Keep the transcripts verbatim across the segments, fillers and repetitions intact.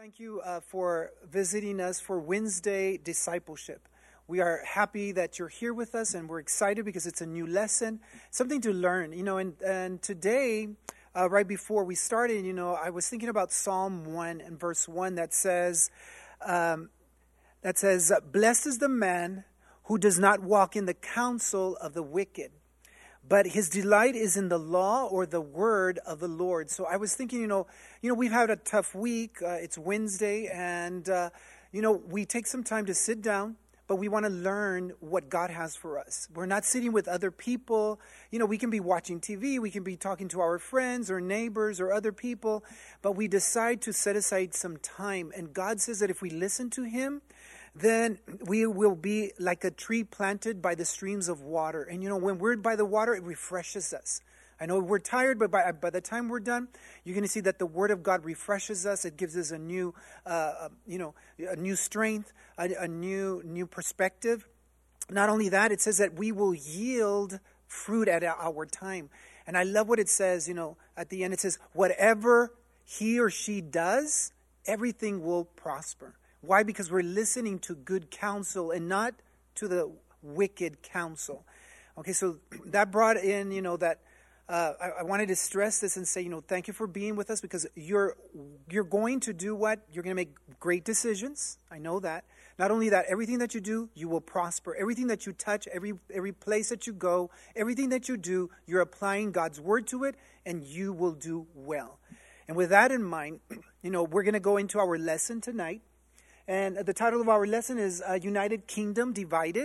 Thank you uh, for visiting us for Wednesday discipleship. We are happy that you're here with us, and we're excited because it's a new lesson, something to learn. You know, and and today, uh, right before we started, you know, I was thinking about Psalm one and verse one that says, um, that says, "Blessed is the man who does not walk in the counsel of the wicked, but his delight is in the law," or the word of the Lord. So I was thinking, you know, you know, we've had a tough week. Uh, it's Wednesday, and uh, you know, we take some time to sit down, but we want to learn what God has for us. We're not sitting with other people. You know, we can be watching T V, we can be talking to our friends or neighbors or other people, but we decide to set aside some time. And God says that if we listen to Him, then we will be like a tree planted by the streams of water. And you know, when we're by the water, it refreshes us. I know we're tired, but by, by the time we're done, you're going to see that the Word of God refreshes us. It gives us a new, uh, you know, a new strength, a, a new, new perspective. Not only that, it says that we will yield fruit at our time. And I love what it says, you know, at the end. It says, whatever he or she does, everything will prosper. Why? Because we're listening to good counsel and not to the wicked counsel. Okay, so that brought in, you know, that uh, I, I wanted to stress this and say, you know, thank you for being with us, because you're you're going to do what? You're going to make great decisions. I know that. Not only that, everything that you do, you will prosper. Everything that you touch, every every place that you go, everything that you do, you're applying God's word to it, and you will do well. And with that in mind, you know, we're going to go into our lesson tonight. And the title of our lesson is uh, United Kingdom Divided.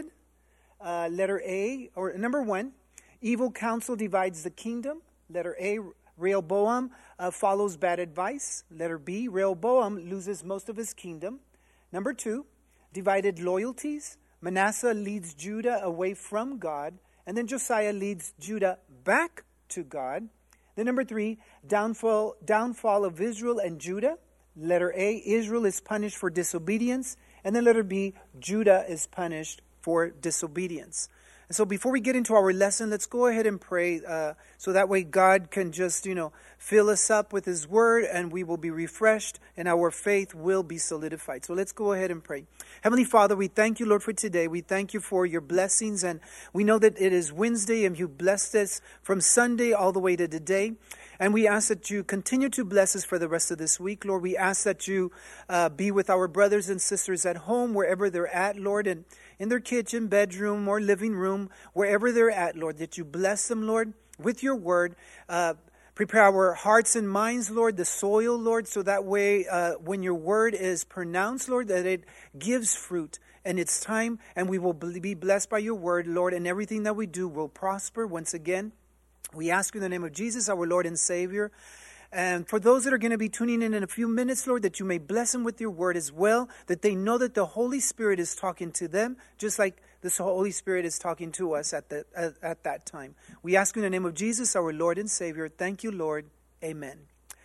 Uh, letter A, or number one, evil counsel divides the kingdom. Letter A, Rehoboam uh, follows bad advice. Letter B, Rehoboam loses most of his kingdom. Number two, divided loyalties. Manasseh leads Judah away from God. And then Josiah leads Judah back to God. Then number three, downfall, downfall of Israel and Judah. Letter A, Israel is punished for disobedience. And then letter B, Judah is punished for disobedience. And so before we get into our lesson, let's go ahead and pray uh, so that way God can just, you know, fill us up with His word, and we will be refreshed and our faith will be solidified. So let's go ahead and pray. Heavenly Father, we thank you, Lord, for today. We thank you for your blessings, and we know that it is Wednesday and you blessed us from Sunday all the way to today. And we ask that you continue to bless us for the rest of this week, Lord. We ask that you uh, be with our brothers and sisters at home, wherever they're at, Lord, and in their kitchen, bedroom, or living room, wherever they're at, Lord, that you bless them, Lord, with your word. Uh, prepare our hearts and minds, Lord, the soil, Lord, so that way uh, when your word is pronounced, Lord, that it gives fruit. And it's time, and we will be blessed by your word, Lord, and everything that we do will prosper once again. We ask you in the name of Jesus, our Lord and Savior. And for those that are going to be tuning in in a few minutes, Lord, that you may bless them with your word as well, that they know that the Holy Spirit is talking to them, just like the Holy Spirit is talking to us at, the, at, at that time. We ask you in the name of Jesus, our Lord and Savior. Thank you, Lord. Amen.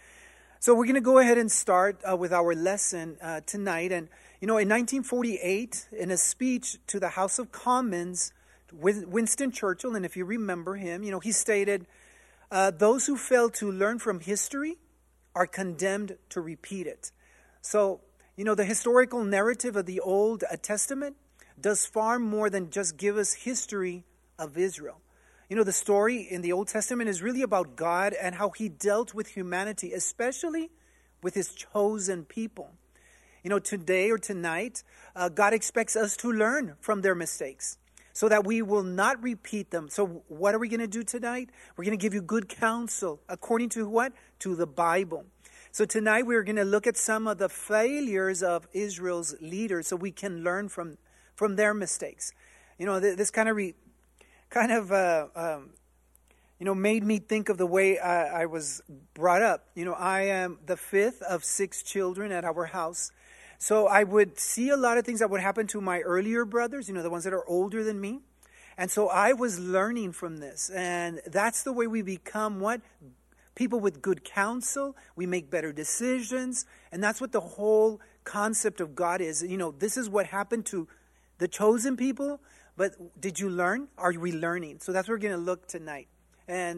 So we're going to go ahead and start uh, with our lesson uh, tonight. And, you know, in nineteen forty-eight, in a speech to the House of Commons, with Winston Churchill, and if you remember him, you know, he stated, uh, those who fail to learn from history are condemned to repeat it. So, you know, the historical narrative of the Old Testament does far more than just give us history of Israel. You know, the story in the Old Testament is really about God and how he dealt with humanity, especially with his chosen people. You know, today or tonight, uh, God expects us to learn from their mistakes, so that we will not repeat them. So what are we going to do tonight? We're going to give you good counsel according to what? To the Bible. So tonight we're going to look at some of the failures of Israel's leaders so we can learn from, from their mistakes. You know, this kind of re, kind of uh, um, you know made me think of the way I, I was brought up. You know, I am the fifth of six children at our house. So I would see a lot of things that would happen to my earlier brothers, you know, the ones that are older than me. And so I was learning from this. And that's the way we become what? People with good counsel. We make better decisions. And that's what the whole concept of God is. You know, this is what happened to the chosen people. But did you learn? Are we learning? So that's what we're going to look tonight. And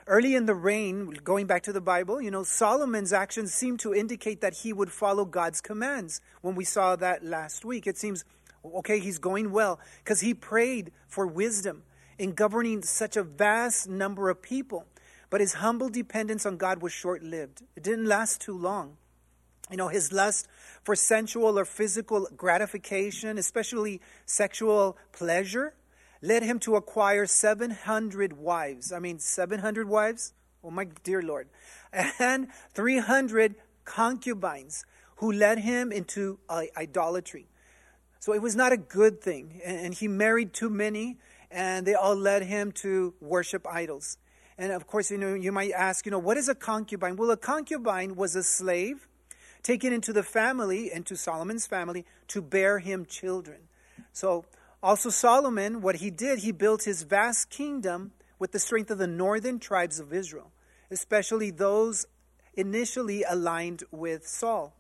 Early in the reign, going back to the Bible, you know, Solomon's actions seem to indicate that he would follow God's commands. When we saw that last week, it seems, okay, he's going well because he prayed for wisdom in governing such a vast number of people. But his humble dependence on God was short-lived. It didn't last too long. You know, his lust for sensual or physical gratification, especially sexual pleasure, led him to acquire seven hundred wives. I mean, seven hundred wives? Oh, my dear Lord. And three hundred concubines who led him into uh, idolatry. So it was not a good thing. And he married too many, and they all led him to worship idols. And of course, you know, you might ask, you know, what is a concubine? Well, a concubine was a slave taken into the family, into Solomon's family, to bear him children. So also Solomon, what he did, he built his vast kingdom with the strength of the northern tribes of Israel, especially those initially aligned with Saul.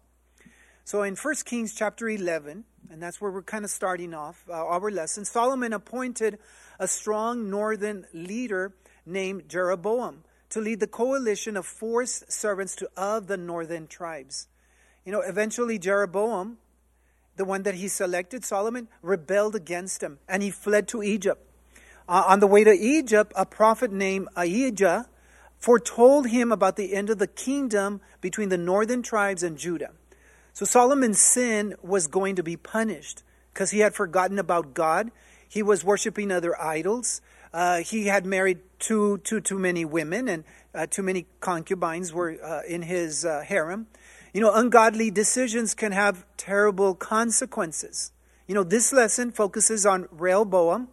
So in First Kings chapter eleven, and that's where we're kind of starting off uh, our lesson, Solomon appointed a strong northern leader named Jeroboam to lead the coalition of forced servants to, of the northern tribes. You know, eventually Jeroboam, the one that he selected, Solomon, rebelled against him, and he fled to Egypt. Uh, on the way to Egypt, a prophet named Ahijah foretold him about the end of the kingdom between the northern tribes and Judah. So Solomon's sin was going to be punished because he had forgotten about God. He was worshiping other idols. Uh, he had married too, too, too many women, and uh, too many concubines were uh, in his uh, harem. You know, ungodly decisions can have terrible consequences. You know, this lesson focuses on Rehoboam,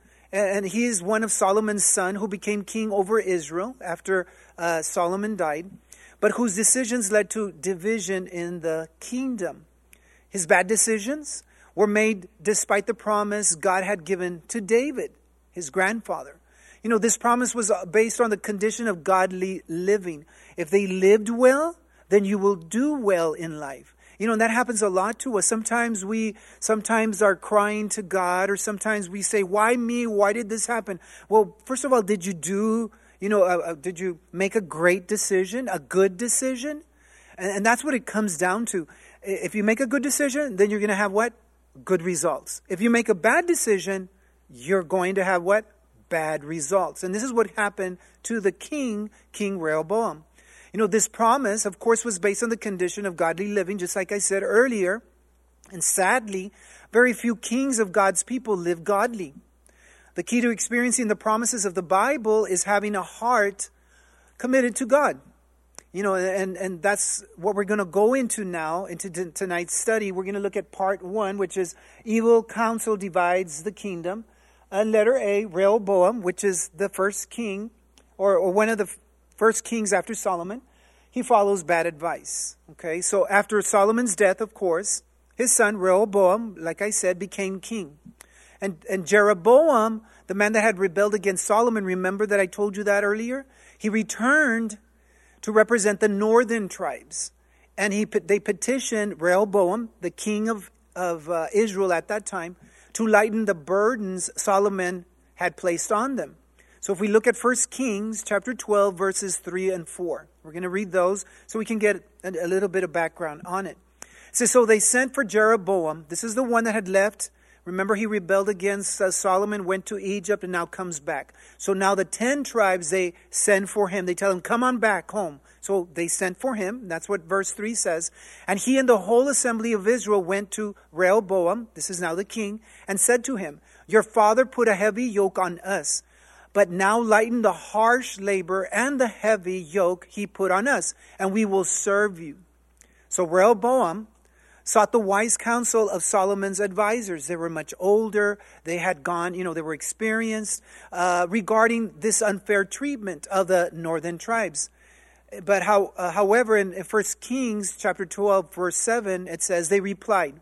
and he is one of Solomon's sons who became king over Israel after uh, Solomon died, but whose decisions led to division in the kingdom. His bad decisions were made despite the promise God had given to David, his grandfather. You know, this promise was based on the condition of godly living. If they lived well, then you will do well in life. You know, and that happens a lot to us. Sometimes we sometimes are crying to God, or sometimes we say, why me? Why did this happen? Well, first of all, did you do, you know, uh, uh, did you make a great decision, a good decision? And, and that's what it comes down to. If you make a good decision, then you're going to have what? Good results. If you make a bad decision, you're going to have what? Bad results. And this is what happened to the king, King Rehoboam. You know, this promise, of course, was based on the condition of godly living, just like I said earlier. And sadly, very few kings of God's people live godly. The key to experiencing the promises of the Bible is having a heart committed to God. You know, and, and that's what we're going to go into now, into t- tonight's study. We're going to look at part one, which is evil counsel divides the kingdom. And letter A, Rehoboam, which is the first king, or, or one of the f- first kings after Solomon. He follows bad advice. Okay, so after Solomon's death, of course, his son Rehoboam, like I said, became king. And, and Jeroboam, the man that had rebelled against Solomon, remember that I told you that earlier? He returned to represent the northern tribes. And he they petitioned Rehoboam, the king of, of uh, Israel at that time, to lighten the burdens Solomon had placed on them. So if we look at First Kings chapter twelve, verses three and four, we're going to read those so we can get a, a little bit of background on it. It says, so they sent for Jeroboam. This is the one that had left. Remember, he rebelled against uh, Solomon, went to Egypt, and now comes back. So now the ten tribes, they send for him. They tell him, come on back home. So they sent for him. That's what verse three says. And he and the whole assembly of Israel went to Rehoboam, this is now the king, and said to him, your father put a heavy yoke on us, but now lighten the harsh labor and the heavy yoke he put on us, and we will serve you. So Rehoboam sought the wise counsel of Solomon's advisors. They were much older. They had gone, you know, they were experienced uh, regarding this unfair treatment of the northern tribes. But how, uh, however, in First Kings chapter twelve, verse seven, it says, they replied,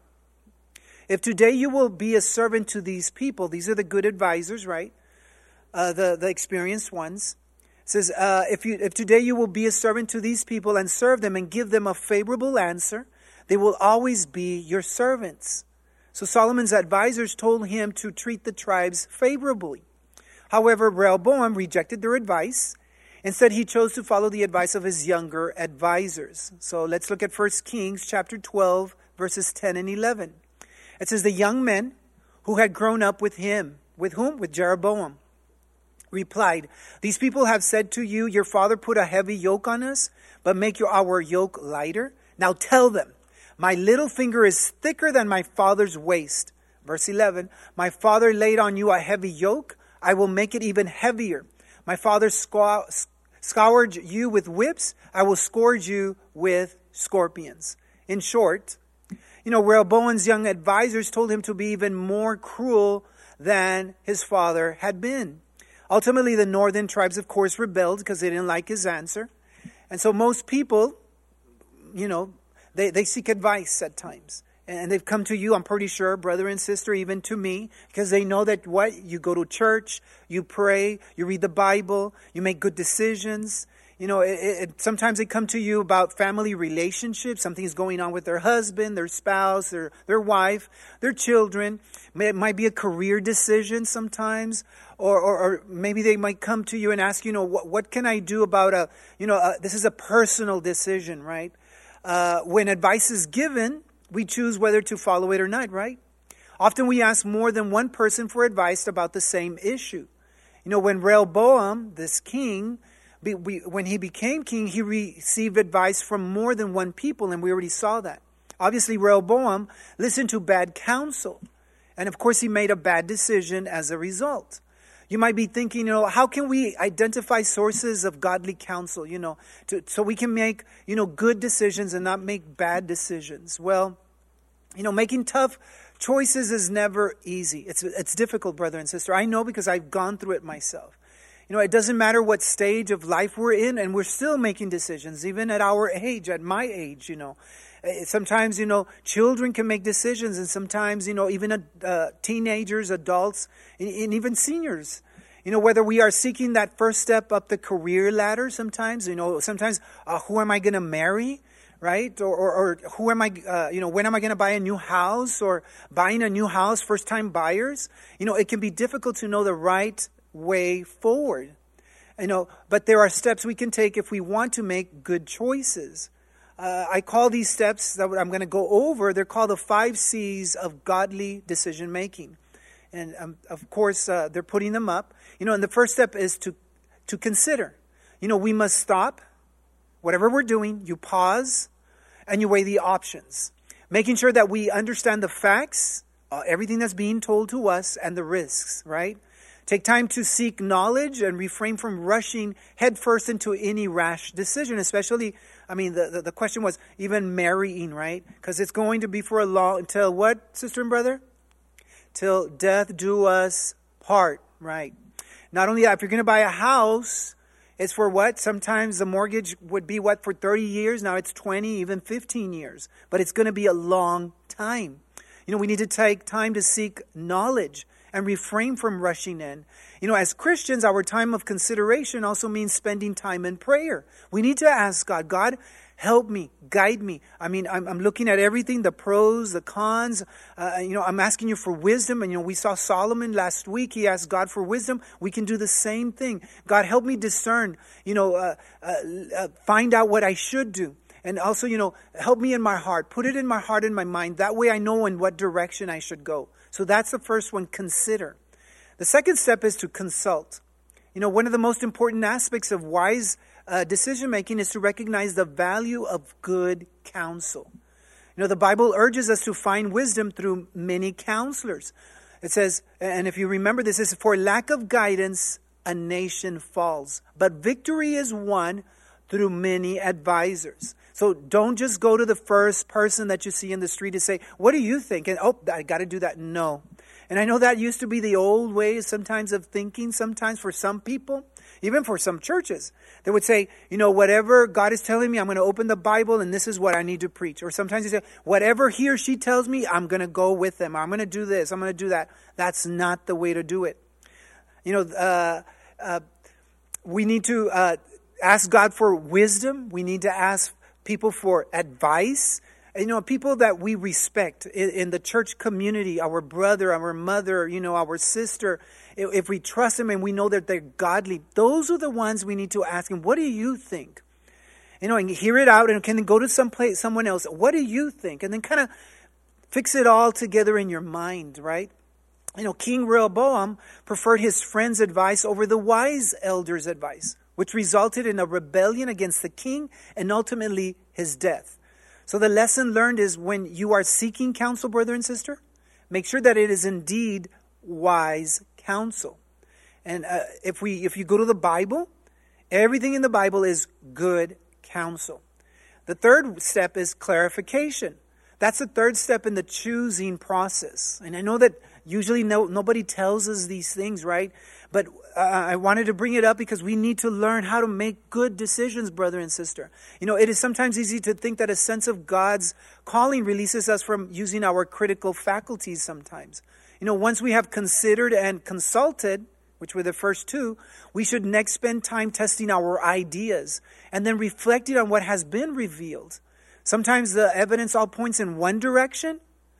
if today you will be a servant to these people, these are the good advisors, right? Uh, the, the experienced ones. It says, uh, if, you, if today you will be a servant to these people and serve them and give them a favorable answer, they will always be your servants. So Solomon's advisors told him to treat the tribes favorably. However, Rehoboam rejected their advice. Instead, he chose to follow the advice of his younger advisors. So let's look at First Kings chapter twelve, verses ten and eleven. It says, the young men who had grown up with him, with whom? With Jeroboam, replied, these people have said to you, your father put a heavy yoke on us, but make your, our yoke lighter. Now tell them, my little finger is thicker than my father's waist. Verse eleven, my father laid on you a heavy yoke. I will make it even heavier. My father scour- scoured you with whips. I will scourge you with scorpions. In short, you know, Rehoboam's young advisors told him to be even more cruel than his father had been. Ultimately, the northern tribes, of course, rebelled because they didn't like his answer. And so most people, you know, they, they seek advice at times. And they've come to you, I'm pretty sure, brother and sister, even to me, because they know that what? You go to church, you pray, you read the Bible, you make good decisions. You know, it, it, sometimes they come to you about family relationships. Something's going on with their husband, their spouse, their, their wife, their children. It might be a career decision sometimes. Or, or, or maybe they might come to you and ask, you know, what, what can I do about a, you know, a, this is a personal decision, right? Uh, when advice is given, we choose whether to follow it or not, right? Often we ask more than one person for advice about the same issue. You know, when Rehoboam, this king, be, we, when he became king, he received advice from more than one people, and we already saw that. Obviously, Rehoboam listened to bad counsel, and of course, he made a bad decision as a result. You might be thinking, you know, how can we identify sources of godly counsel, you know, to, so we can make, you know, good decisions and not make bad decisions? Well, you know, making tough choices is never easy. It's it's difficult, brother and sister. I know because I've gone through it myself. You know, it doesn't matter what stage of life we're in, and we're still making decisions, even at our age, at my age, you know. Sometimes, you know, children can make decisions, and sometimes, you know, even uh, teenagers, adults, and, and even seniors. You know, whether we are seeking that first step up the career ladder sometimes, you know, sometimes uh, who am I going to marry, right? Or, or, or who am I, uh, you know, when am I going to buy a new house, or buying a new house, first-time buyers? You know, it can be difficult to know the right way forward. You know, but there are steps we can take if we want to make good choices. Uh, I call these steps that I'm going to go over, they're called the five C's of godly decision making. And um, of course, uh, they're putting them up. You know, and the first step is to, to consider. You know, we must stop. Whatever we're doing, you pause and you weigh the options. Making sure that we understand the facts, uh, everything that's being told to us, and the risks, right? Take time to seek knowledge and refrain from rushing headfirst into any rash decision, especially, I mean, the, the, the question was even marrying, right? Because it's going to be for a long, until what, sister and brother? Till death do us part, right? Not only that, if you're going to buy a house, it's for what? Sometimes the mortgage would be what, for thirty years? Now it's twenty, even fifteen years. But it's going to be a long time. You know, we need to take time to seek knowledge and refrain from rushing in. You know, as Christians, our time of consideration also means spending time in prayer. We need to ask God, God, help me, guide me. I mean, I'm, I'm looking at everything, the pros, the cons. Uh, you know, I'm asking you for wisdom. And, you know, we saw Solomon last week. He asked God for wisdom. We can do the same thing. God, help me discern, you know, uh, uh, uh, find out what I should do. And also, you know, help me in my heart. Put it in my heart and my mind. That way I know in what direction I should go. So that's the first one, consider. The second step is to consult. You know, one of the most important aspects of wise uh, decision-making is to recognize the value of good counsel. You know, the Bible urges us to find wisdom through many counselors. It says, and if you remember this, is for lack of guidance, a nation falls. But victory is won through many advisors. So don't just go to the first person that you see in the street and say, what do you think? And, oh, I got to do that. No. And I know that used to be the old way sometimes of thinking, sometimes for some people, even for some churches. They would say, you know, whatever God is telling me, I'm going to open the Bible and this is what I need to preach. Or sometimes they say, whatever he or she tells me, I'm going to go with them. I'm going to do this. I'm going to do that. That's not the way to do it. You know, uh, uh, we need to uh, ask God for wisdom. We need to ask people for advice. you know, people that we respect in, in the church community, our brother, our mother, you know, our sister, if, if we trust them and we know that they're godly, those are the ones we need to ask them, what do you think? You know, and hear it out and can then go to some place, someone else. What do you think? And then kind of fix it all together in your mind, right? You know, King Rehoboam preferred his friend's advice over the wise elder's advice, which resulted in a rebellion against the king and ultimately his death. So the lesson learned is when you are seeking counsel, brother and sister, make sure that it is indeed wise counsel. And uh, if we, if you go to the Bible, everything in the Bible is good counsel. The third step is clarification. That's the third step in the choosing process. And I know that usually no, nobody tells us these things, right? But uh, I wanted to bring it up because we need to learn how to make good decisions, brother and sister. You know, it is sometimes easy to think that a sense of God's calling releases us from using our critical faculties sometimes. You know, once we have considered and consulted, which were the first two, we should next spend time testing our ideas and then reflecting on what has been revealed. Sometimes the evidence all points in one direction,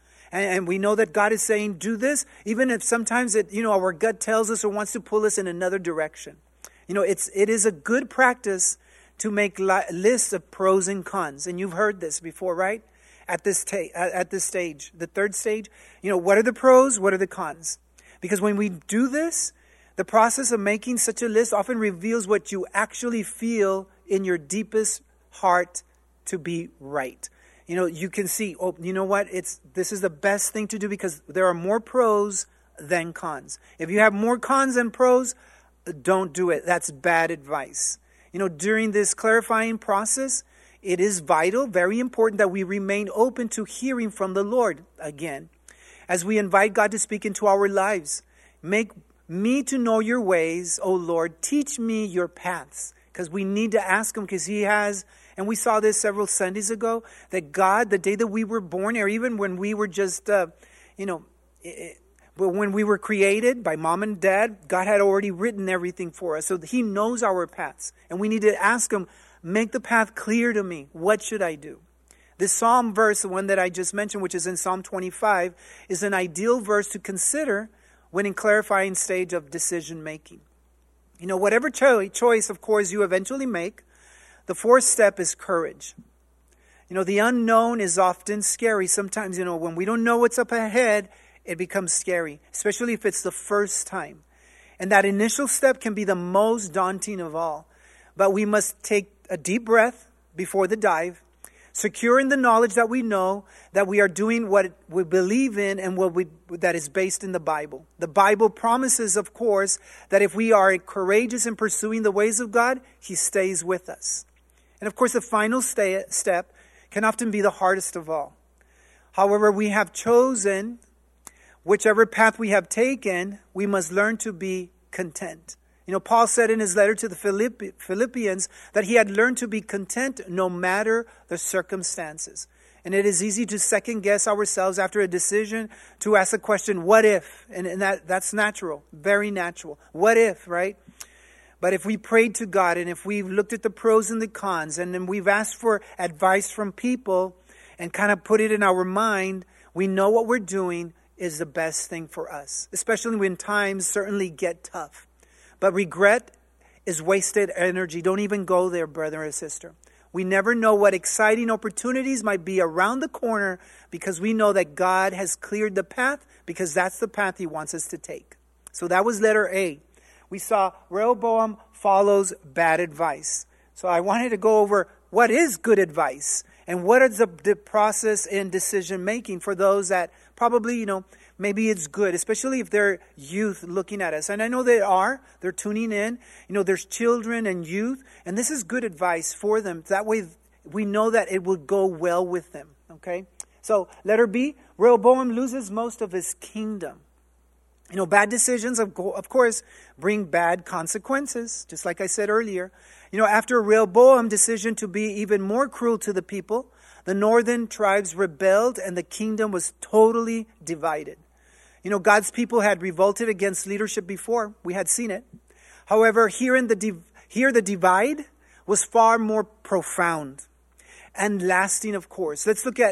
and we know that God is saying, do this, even if sometimes it, you know, our gut tells us or wants to pull us in another direction. You know, it's, it is a good practice to make li- lists of pros and cons. And you've heard this before, right? At this, ta- at this stage, the third stage, you know, what are the pros? What are the cons? Because when we do this, the process of making such a list often reveals what you actually feel in your deepest heart to be right. You know, you can see, oh, you know what? It's this is the best thing to do because there are more pros than cons. If you have more cons than pros, don't do it. That's bad advice. You know, during this clarifying process, it is vital, very important that we remain open to hearing from the Lord again. As we invite God to speak into our lives, make me to know your ways, O Lord. Teach me your paths. Because we need to ask him because he has, and we saw this several Sundays ago, that God, the day that we were born, or even when we were just, uh, you know, it, but when we were created by mom and dad, God had already written everything for us. So he knows our paths. And we need to ask him, make the path clear to me. What should I do? This Psalm verse, the one that I just mentioned, which is in Psalm twenty-five, is an ideal verse to consider when in clarifying stage of decision making. You know, whatever cho- choice, of course, you eventually make, the fourth step is courage. You know, the unknown is often scary. Sometimes, you know, when we don't know what's up ahead, it becomes scary, especially if it's the first time. And that initial step can be the most daunting of all. But we must take a deep breath before the dive, securing the knowledge that we know that we are doing what we believe in and what we that is based in the Bible. The Bible promises, of course, that if we are courageous in pursuing the ways of God, he stays with us. And of course, the final stay, step can often be the hardest of all. However, we have chosen, whichever path we have taken, we must learn to be content. You know, Paul said in his letter to the Philippians that he had learned to be content no matter the circumstances. And it is easy to second guess ourselves after a decision to ask the question, what if? And, and that, that's natural, very natural. What if, right? But if we prayed to God and if we've looked at the pros and the cons and then we've asked for advice from people and kind of put it in our mind, we know what we're doing is the best thing for us, especially when times certainly get tough. But regret is wasted energy. Don't even go there, brother or sister. We never know what exciting opportunities might be around the corner because we know that God has cleared the path because that's the path he wants us to take. So that was letter A. We saw Rehoboam follows bad advice. So I wanted to go over what is good advice and what is the, the process in decision making for those that probably, you know, maybe it's good, especially if they're youth looking at us. And I know they are. They're tuning in. You know, there's children and youth. And this is good advice for them. That way we know that it will go well with them. Okay? So, letter B, Rehoboam loses most of his kingdom. You know, bad decisions, of, go- of course, bring bad consequences, just like I said earlier. You know, after Rehoboam's decision to be even more cruel to the people, the northern tribes rebelled and the kingdom was totally divided. You know, God's people had revolted against leadership before. We had seen it. However, here in the div- here the divide was far more profound and lasting, of course. Let's look at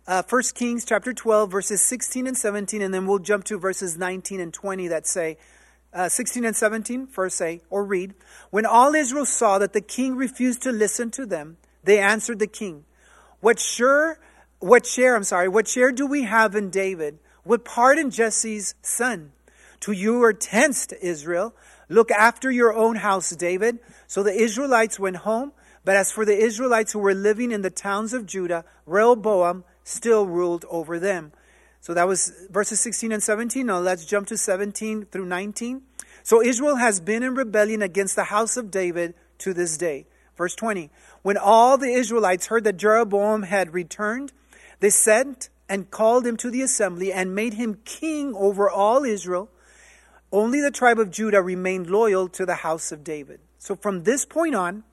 uh, First Kings chapter twelve, verses sixteen and seventeen, and then we'll jump to verses nineteen and twenty that say, uh, sixteen and seventeen, first say, or read, "When all Israel saw that the king refused to listen to them, they answered the king, What sure, what share, I'm sorry, what share do we have in David? What part in Jesse's son? To your tents, to Israel. Look after your own house, David." So the Israelites went home. But as for the Israelites who were living in the towns of Judah, Rehoboam still ruled over them. So that was verses sixteen and seventeen. Now let's jump to seventeen through nineteen. "So Israel has been in rebellion against the house of David to this day." Verse twenty. "When all the Israelites heard that Jeroboam had returned, they sent and called him to the assembly and made him king over all Israel. Only the tribe of Judah remained loyal to the house of David." So from this point on,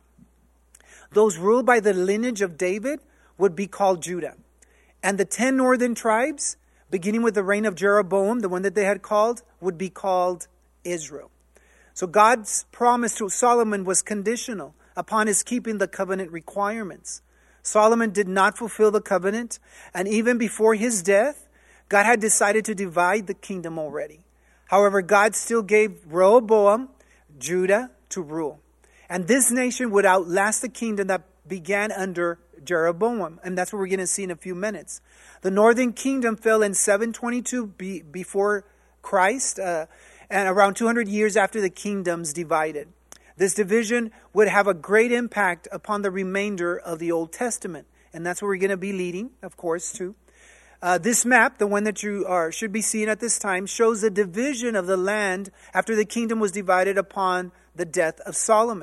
those ruled by the lineage of David would be called Judah. And the ten northern tribes, beginning with the reign of Jeroboam, the one that they had called, would be called Israel. So God's promise to Solomon was conditional upon his keeping the covenant requirements. Solomon did not fulfill the covenant, and even before his death, God had decided to divide the kingdom already. However, God still gave Rehoboam, Judah, to rule. And this nation would outlast the kingdom that began under Jeroboam. And that's what we're going to see in a few minutes. The northern kingdom fell in seven twenty-two be, before Christ, uh, and around two hundred years after the kingdoms divided. This division would have a great impact upon the remainder of the Old Testament. And that's what we're going to be leading, of course, to. Uh, this map, the one that you are, should be seeing at this time, shows the division of the land after the kingdom was divided upon the death of Solomon.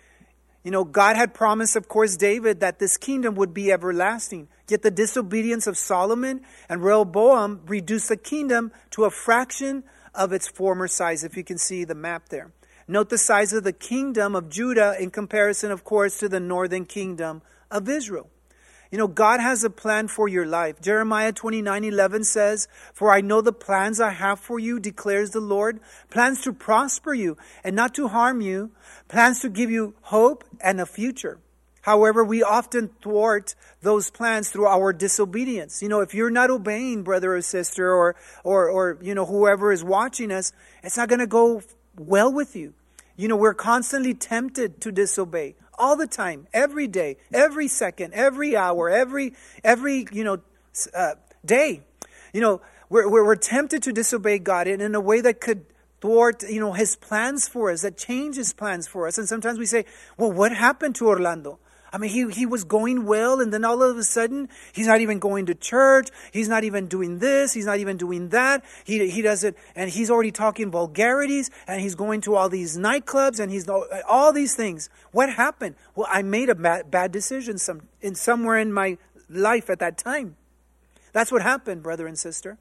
You know, God had promised, of course, David that this kingdom would be everlasting. Yet the disobedience of Solomon and Rehoboam reduced the kingdom to a fraction of its former size, if you can see the map there. Note the size of the kingdom of Judah in comparison, of course, to the northern kingdom of Israel. You know, God has a plan for your life. Jeremiah twenty-nine eleven says, "For I know the plans I have for you, declares the Lord, plans to prosper you and not to harm you, plans to give you hope and a future." However, we often thwart those plans through our disobedience. You know, if you're not obeying, brother or sister, or, or, or you know, whoever is watching us, it's not going to go well with you. You know, we're constantly tempted to disobey. All the time, every day, every second, every hour, every, every, you know, uh, day. You know, we're, we're, we're tempted to disobey God in, in a way that could thwart, you know, his plans for us, that change his plans for us. And sometimes we say, well, what happened to Orlando? I mean, he, he was going well, and then all of a sudden, he's not even going to church. He's not even doing this. He's not even doing that. He he doesn't, and he's already talking vulgarities, and he's going to all these nightclubs, and he's all these things. What happened? Well, I made a bad, bad decision some in somewhere in my life at that time. That's what happened, brother and sister.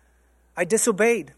I disobeyed.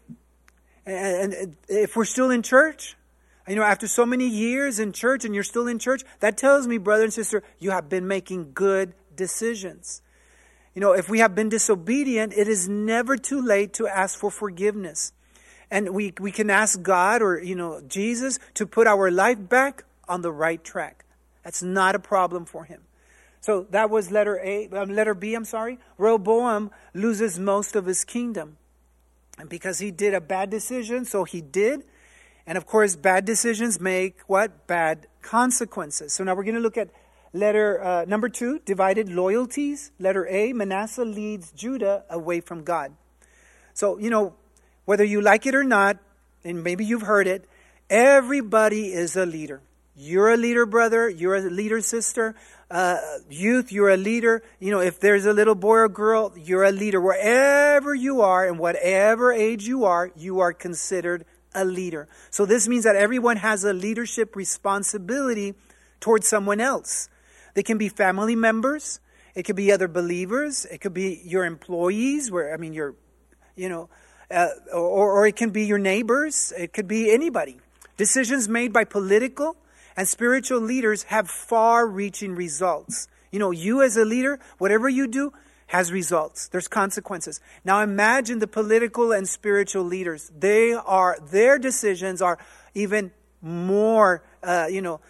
And, and if we're still in church, you know, after so many years in church and you're still in church, that tells me, brother and sister, you have been making good decisions. You know, if we have been disobedient, it is never too late to ask for forgiveness. And we, we can ask God or, you know, Jesus to put our life back on the right track. That's not a problem for him. So that was letter A, um, letter B, I'm sorry. Rehoboam loses most of his kingdom. And because he did a bad decision, so he did. And of course, bad decisions make what? Bad consequences. So now we're going to look at letter uh, number two, divided loyalties. Letter A, Manasseh leads Judah away from God. So, you know, whether you like it or not, and maybe you've heard it, everybody is a leader. You're a leader, brother. You're a leader, sister. Uh, youth, you're a leader. You know, if there's a little boy or girl, you're a leader. Wherever you are and whatever age you are, you are considered a leader. So this means that everyone has a leadership responsibility towards someone else. They can be family members. It could be other believers. It could be your employees, where, I mean, your, you know, uh, or, or it can be your neighbors. It could be anybody. Decisions made by political and spiritual leaders have far-reaching results. You know, you as a leader, whatever you do, has results. There's consequences. Now imagine the political and spiritual leaders. They are, their decisions are even more, uh, you know,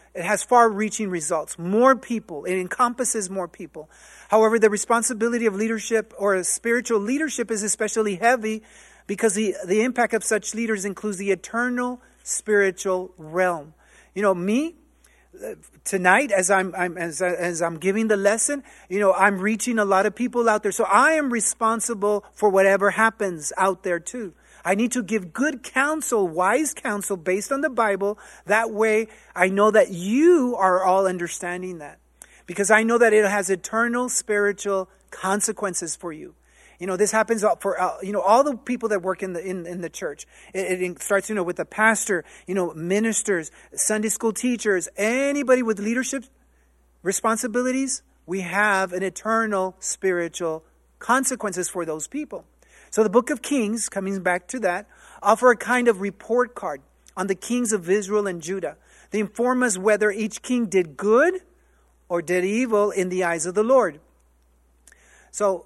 it has far-reaching results. More people. It encompasses more people. However, the responsibility of leadership or spiritual leadership is especially heavy because the, the impact of such leaders includes the eternal spiritual realm. You know, me, tonight, as I'm, I'm as, as I'm giving the lesson, you know, I'm reaching a lot of people out there. So I am responsible for whatever happens out there too. I need to give good counsel, wise counsel based on the Bible. That way I know that you are all understanding that. Because I know that it has eternal spiritual consequences for you. You know, this happens for, uh, you know, all the people that work in the in, in the church. It, it starts, you know, with the pastor, you know, ministers, Sunday school teachers, anybody with leadership responsibilities. We have an eternal spiritual consequences for those people. So the book of Kings, coming back to that, offer a kind of report card on the kings of Israel and Judah. They inform us whether each king did good or did evil in the eyes of the Lord. So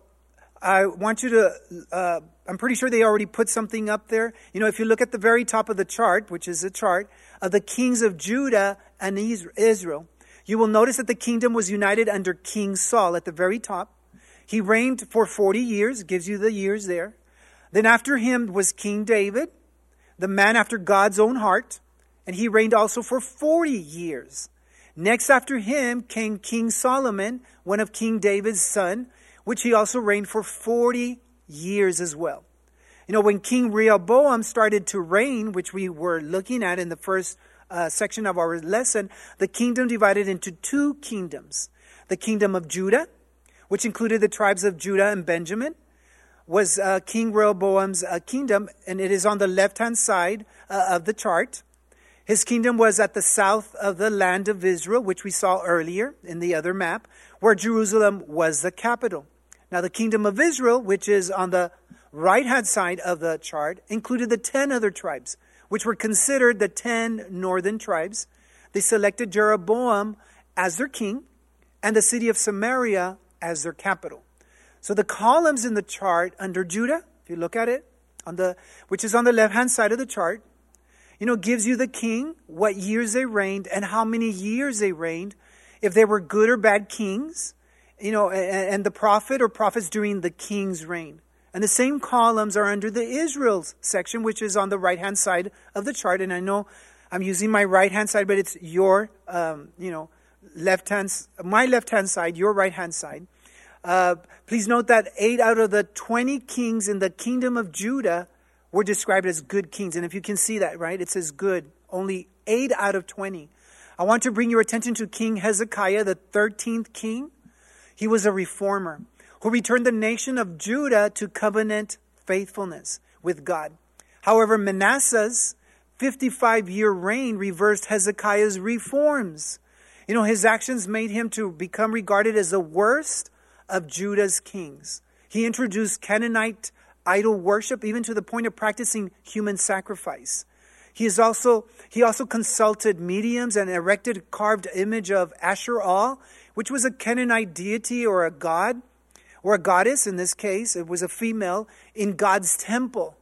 I want you to, uh, I'm pretty sure they already put something up there. You know, if you look at the very top of the chart, which is a chart of the kings of Judah and Israel, you will notice that the kingdom was united under King Saul at the very top. He reigned for forty years, gives you the years there. Then after him was King David, the man after God's own heart, and he reigned also for forty years. Next after him came King Solomon, one of King David's son, which he also reigned for forty years as well. You know, when King Rehoboam started to reign, which we were looking at in the first uh, section of our lesson, the kingdom divided into two kingdoms. The kingdom of Judah, which included the tribes of Judah and Benjamin, was uh, King Rehoboam's uh, kingdom, and it is on the left-hand side uh, of the chart. His kingdom was at the south of the land of Israel, which we saw earlier in the other map, where Jerusalem was the capital. Now, the kingdom of Israel, which is on the right-hand side of the chart, included the ten other tribes, which were considered the ten northern tribes. They selected Jeroboam as their king and the city of Samaria as their capital. So the columns in the chart under Judah, if you look at it, on the which is on the left-hand side of the chart, you know, gives you the king, what years they reigned, and how many years they reigned, if they were good or bad kings, you know, and, and the prophet or prophets during the king's reign. And the same columns are under the Israel's section, which is on the right-hand side of the chart. And I know I'm using my right-hand side, but it's your, um, you know, left-hand, my left-hand side, your right-hand side. Uh, please note that eight out of the twenty kings in the kingdom of Judah were described as good kings. And if you can see that, right, it says good. Only eight out of twenty. I want to bring your attention to King Hezekiah, the thirteenth king. He was a reformer who returned the nation of Judah to covenant faithfulness with God. However, Manasseh's fifty-five-year reign reversed Hezekiah's reforms. You know, his actions made him to become regarded as the worst of Judah's kings. He introduced Canaanite idol worship, even to the point of practicing human sacrifice. He is also he also consulted mediums and erected a carved image of Asherah, which was a Canaanite deity or a god, or a goddess in this case. It was a female in God's temple.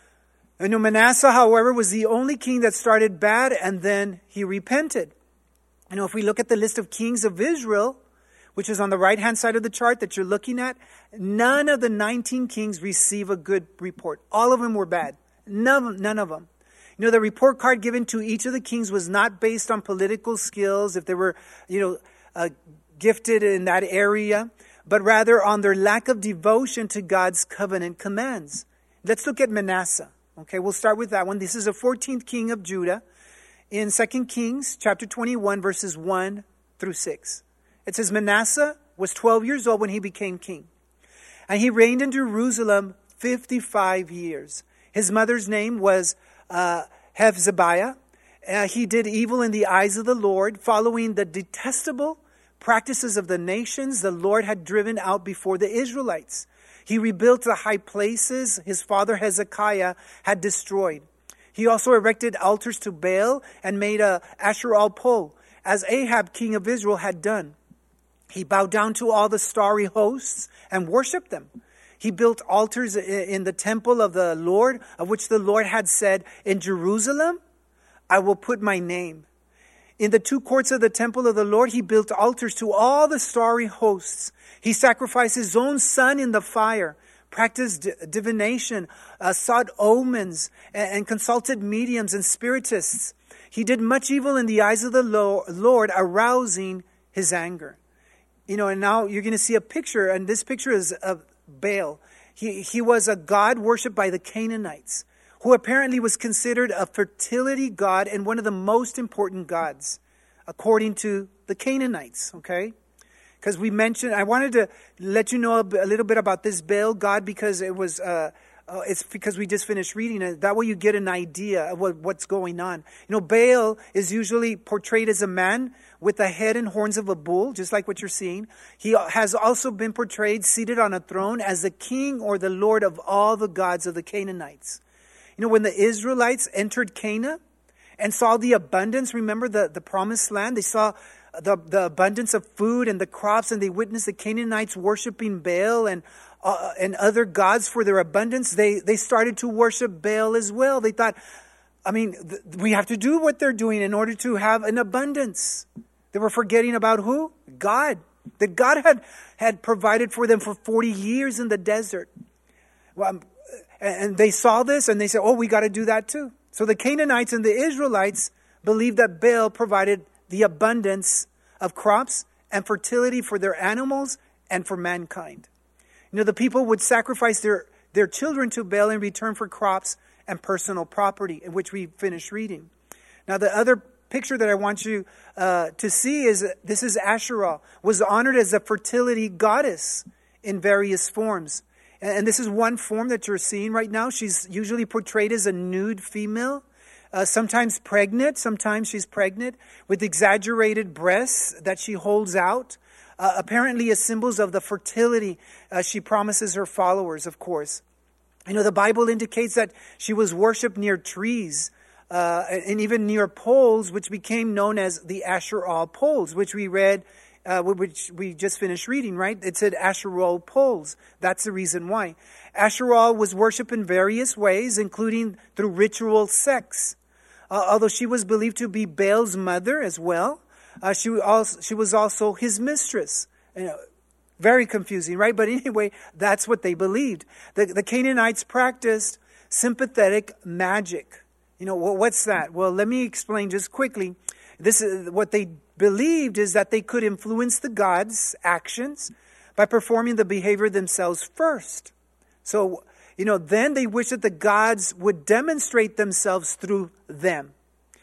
And Manasseh, however, was the only king that started bad, and then he repented. You know, if we look at the list of kings of Israel, which is on the right-hand side of the chart that you're looking at, none of the nineteen kings receive a good report. All of them were bad. None, none of them. You know, the report card given to each of the kings was not based on political skills, if they were, you know, uh, gifted in that area, but rather on their lack of devotion to God's covenant commands. Let's look at Manasseh. Okay, we'll start with that one. This is the fourteenth king of Judah in Second Kings chapter twenty-one, verses one through six. It says, Manasseh was twelve years old when he became king, and he reigned in Jerusalem fifty-five years. His mother's name was uh, Hephzibah. Uh, he did evil in the eyes of the Lord, following the detestable practices of the nations the Lord had driven out before the Israelites. He rebuilt the high places his father Hezekiah had destroyed. He also erected altars to Baal and made a Asherah pole, as Ahab, king of Israel, had done. He bowed down to all the starry hosts and worshipped them. He built altars in the temple of the Lord, of which the Lord had said, in Jerusalem, I will put my name. In the two courts of the temple of the Lord, he built altars to all the starry hosts. He sacrificed his own son in the fire, practiced divination, uh, sought omens, and, and consulted mediums and spiritists. He did much evil in the eyes of the Lord, arousing his anger. You know, and now you're going to see a picture, and this picture is of Baal. He, he was a god worshipped by the Canaanites, who apparently was considered a fertility god and one of the most important gods, according to the Canaanites, okay? Because we mentioned, I wanted to let you know a, a little bit about this Baal god because it was, uh, uh, it's because we just finished reading it. That way you get an idea of what, what's going on. You know, Baal is usually portrayed as a man with the head and horns of a bull, just like what you're seeing. He has also been portrayed seated on a throne as the king or the lord of all the gods of the Canaanites. You know, when the Israelites entered Canaan and saw the abundance, remember the, the promised land? They saw the, the abundance of food and the crops, and they witnessed the Canaanites worshiping Baal and uh, and other gods for their abundance. They, they started to worship Baal as well. They thought, I mean, th- we have to do what they're doing in order to have an abundance. They were forgetting about who? God. That God had, had provided for them for forty years in the desert. Well, and they saw this and they said, oh, we got to do that too. So the Canaanites and the Israelites believed that Baal provided the abundance of crops and fertility for their animals and for mankind. You know, the people would sacrifice their, their children to Baal in return for crops and personal property, in which we finished reading. Now, the other picture that I want you uh, to see is this is Asherah, was honored as a fertility goddess in various forms. And this is one form that you're seeing right now. She's usually portrayed as a nude female, uh, sometimes pregnant. Sometimes she's pregnant with exaggerated breasts that she holds out, uh, apparently as symbols of the fertility uh, she promises her followers, of course. You know, the Bible indicates that she was worshipped near trees uh, and even near poles, which became known as the Asherah poles, which we read Uh, which we just finished reading, right? It said Asherah poles. That's the reason why. Asherah was worshipped in various ways, including through ritual sex. Uh, although she was believed to be Baal's mother as well, uh, she, also, she was also his mistress. You know, very confusing, right? But anyway, that's what they believed. The, the Canaanites practiced sympathetic magic. You know, well, what's that? Well, let me explain just quickly. This is what they believed is that they could influence the gods' actions by performing the behavior themselves first. So, you know, then they wished that the gods would demonstrate themselves through them.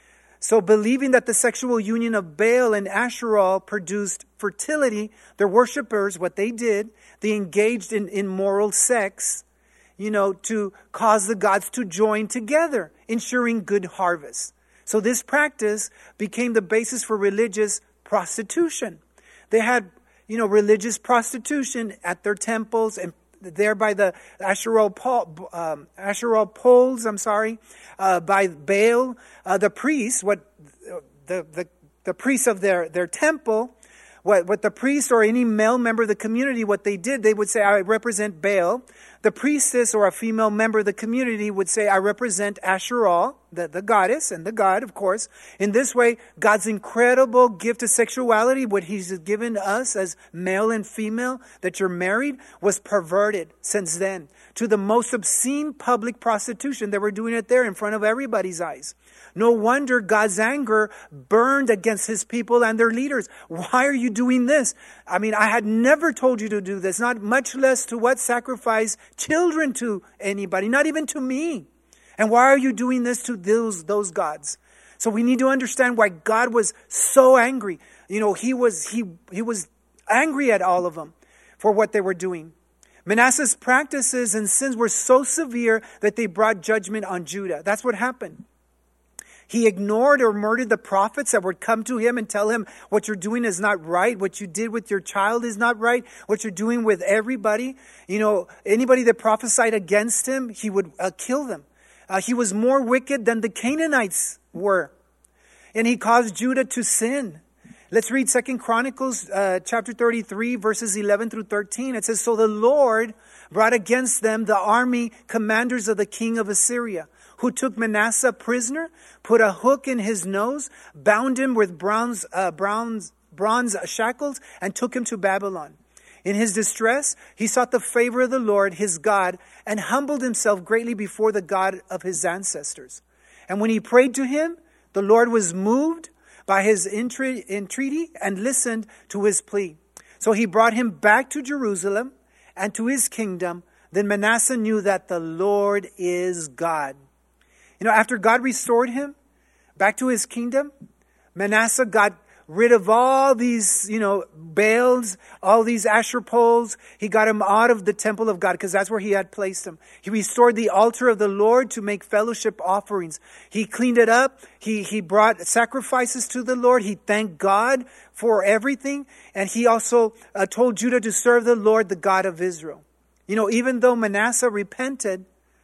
So believing that the sexual union of Baal and Asherah produced fertility, their worshipers, what they did, they engaged in immoral sex, you know, to cause the gods to join together, ensuring good harvest. So this practice became the basis for religious prostitution. They had, you know, religious prostitution at their temples and there by the Asherah, um, Asherah poles, I'm sorry, uh, by Baal, uh, the priests, what the, the, the priests of their, their temple, what, what the priest or any male member of the community, what they did, they would say, I represent Baal. The priestess or a female member of the community would say, I represent Asherah, the, the goddess and the god, of course. In this way, God's incredible gift of sexuality, what he's given us as male and female, that you're married, was perverted since then to the most obscene public prostitution. They were doing it there in front of everybody's eyes. No wonder God's anger burned against his people and their leaders. Why are you doing this? I mean, I had never told you to do this, not much less to what sacrifice children to anybody, not even to me. And why are you doing this to those, those gods? So we need to understand why God was so angry. You know, he was, he, he was angry at all of them for what they were doing. Manasseh's practices and sins were so severe that they brought judgment on Judah. That's what happened. He ignored or murdered the prophets that would come to him and tell him what you're doing is not right. What you did with your child is not right. What you're doing with everybody. You know, anybody that prophesied against him, he would uh, kill them. Uh, he was more wicked than the Canaanites were. And he caused Judah to sin. Let's read Second Chronicles uh, chapter thirty-three, verses eleven through thirteen. It says, So the Lord brought against them the army commanders of the king of Assyria, who took Manasseh prisoner, put a hook in his nose, bound him with bronze, uh, bronze, bronze shackles, and took him to Babylon. In his distress, he sought the favor of the Lord, his God, and humbled himself greatly before the God of his ancestors. And when he prayed to him, the Lord was moved by his entreaty and listened to his plea. So he brought him back to Jerusalem and to his kingdom. Then Manasseh knew that the Lord is God. You know, after God restored him back to his kingdom, Manasseh got rid of all these, you know, Baals, all these Asher poles. He got him out of the temple of God because that's where he had placed him. He restored the altar of the Lord to make fellowship offerings. He cleaned it up. He, he brought sacrifices to the Lord. He thanked God for everything. And he also uh, told Judah to serve the Lord, the God of Israel. You know, even though Manasseh repented,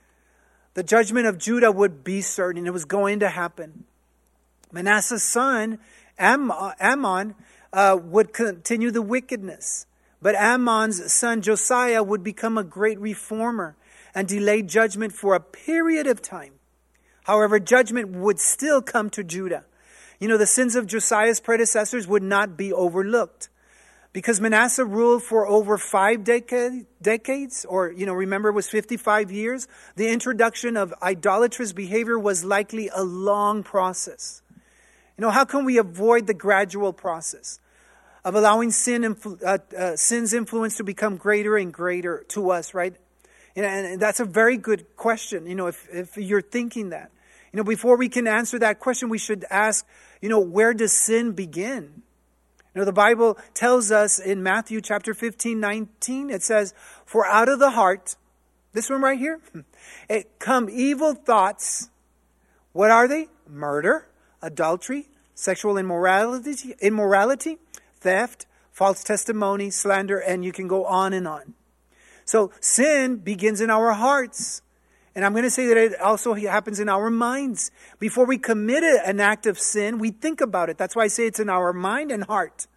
the judgment of Judah would be certain. It was going to happen. Manasseh's son, Am- Ammon uh, would continue the wickedness. But Ammon's son Josiah would become a great reformer and delay judgment for a period of time. However, judgment would still come to Judah. You know, the sins of Josiah's predecessors would not be overlooked. Because Manasseh ruled for over five decade, decades, or, you know, remember it was fifty-five years, the introduction of idolatrous behavior was likely a long process. You know, how can we avoid the gradual process of allowing sin, influ- uh, uh, sin's influence to become greater and greater to us, right? You know, and that's a very good question, you know, if, if you're thinking that. You know, before we can answer that question, we should ask, you know, where does sin begin? You know, the Bible tells us in Matthew chapter fifteen, nineteen, it says, for out of the heart, this one right here, it come evil thoughts. What are they? Murder, adultery, sexual immorality, immorality, theft, false testimony, slander, and you can go on and on. So sin begins in our hearts. And I'm going to say that it also happens in our minds. Before we commit an act of sin, we think about it. That's why I say it's in our mind and heart.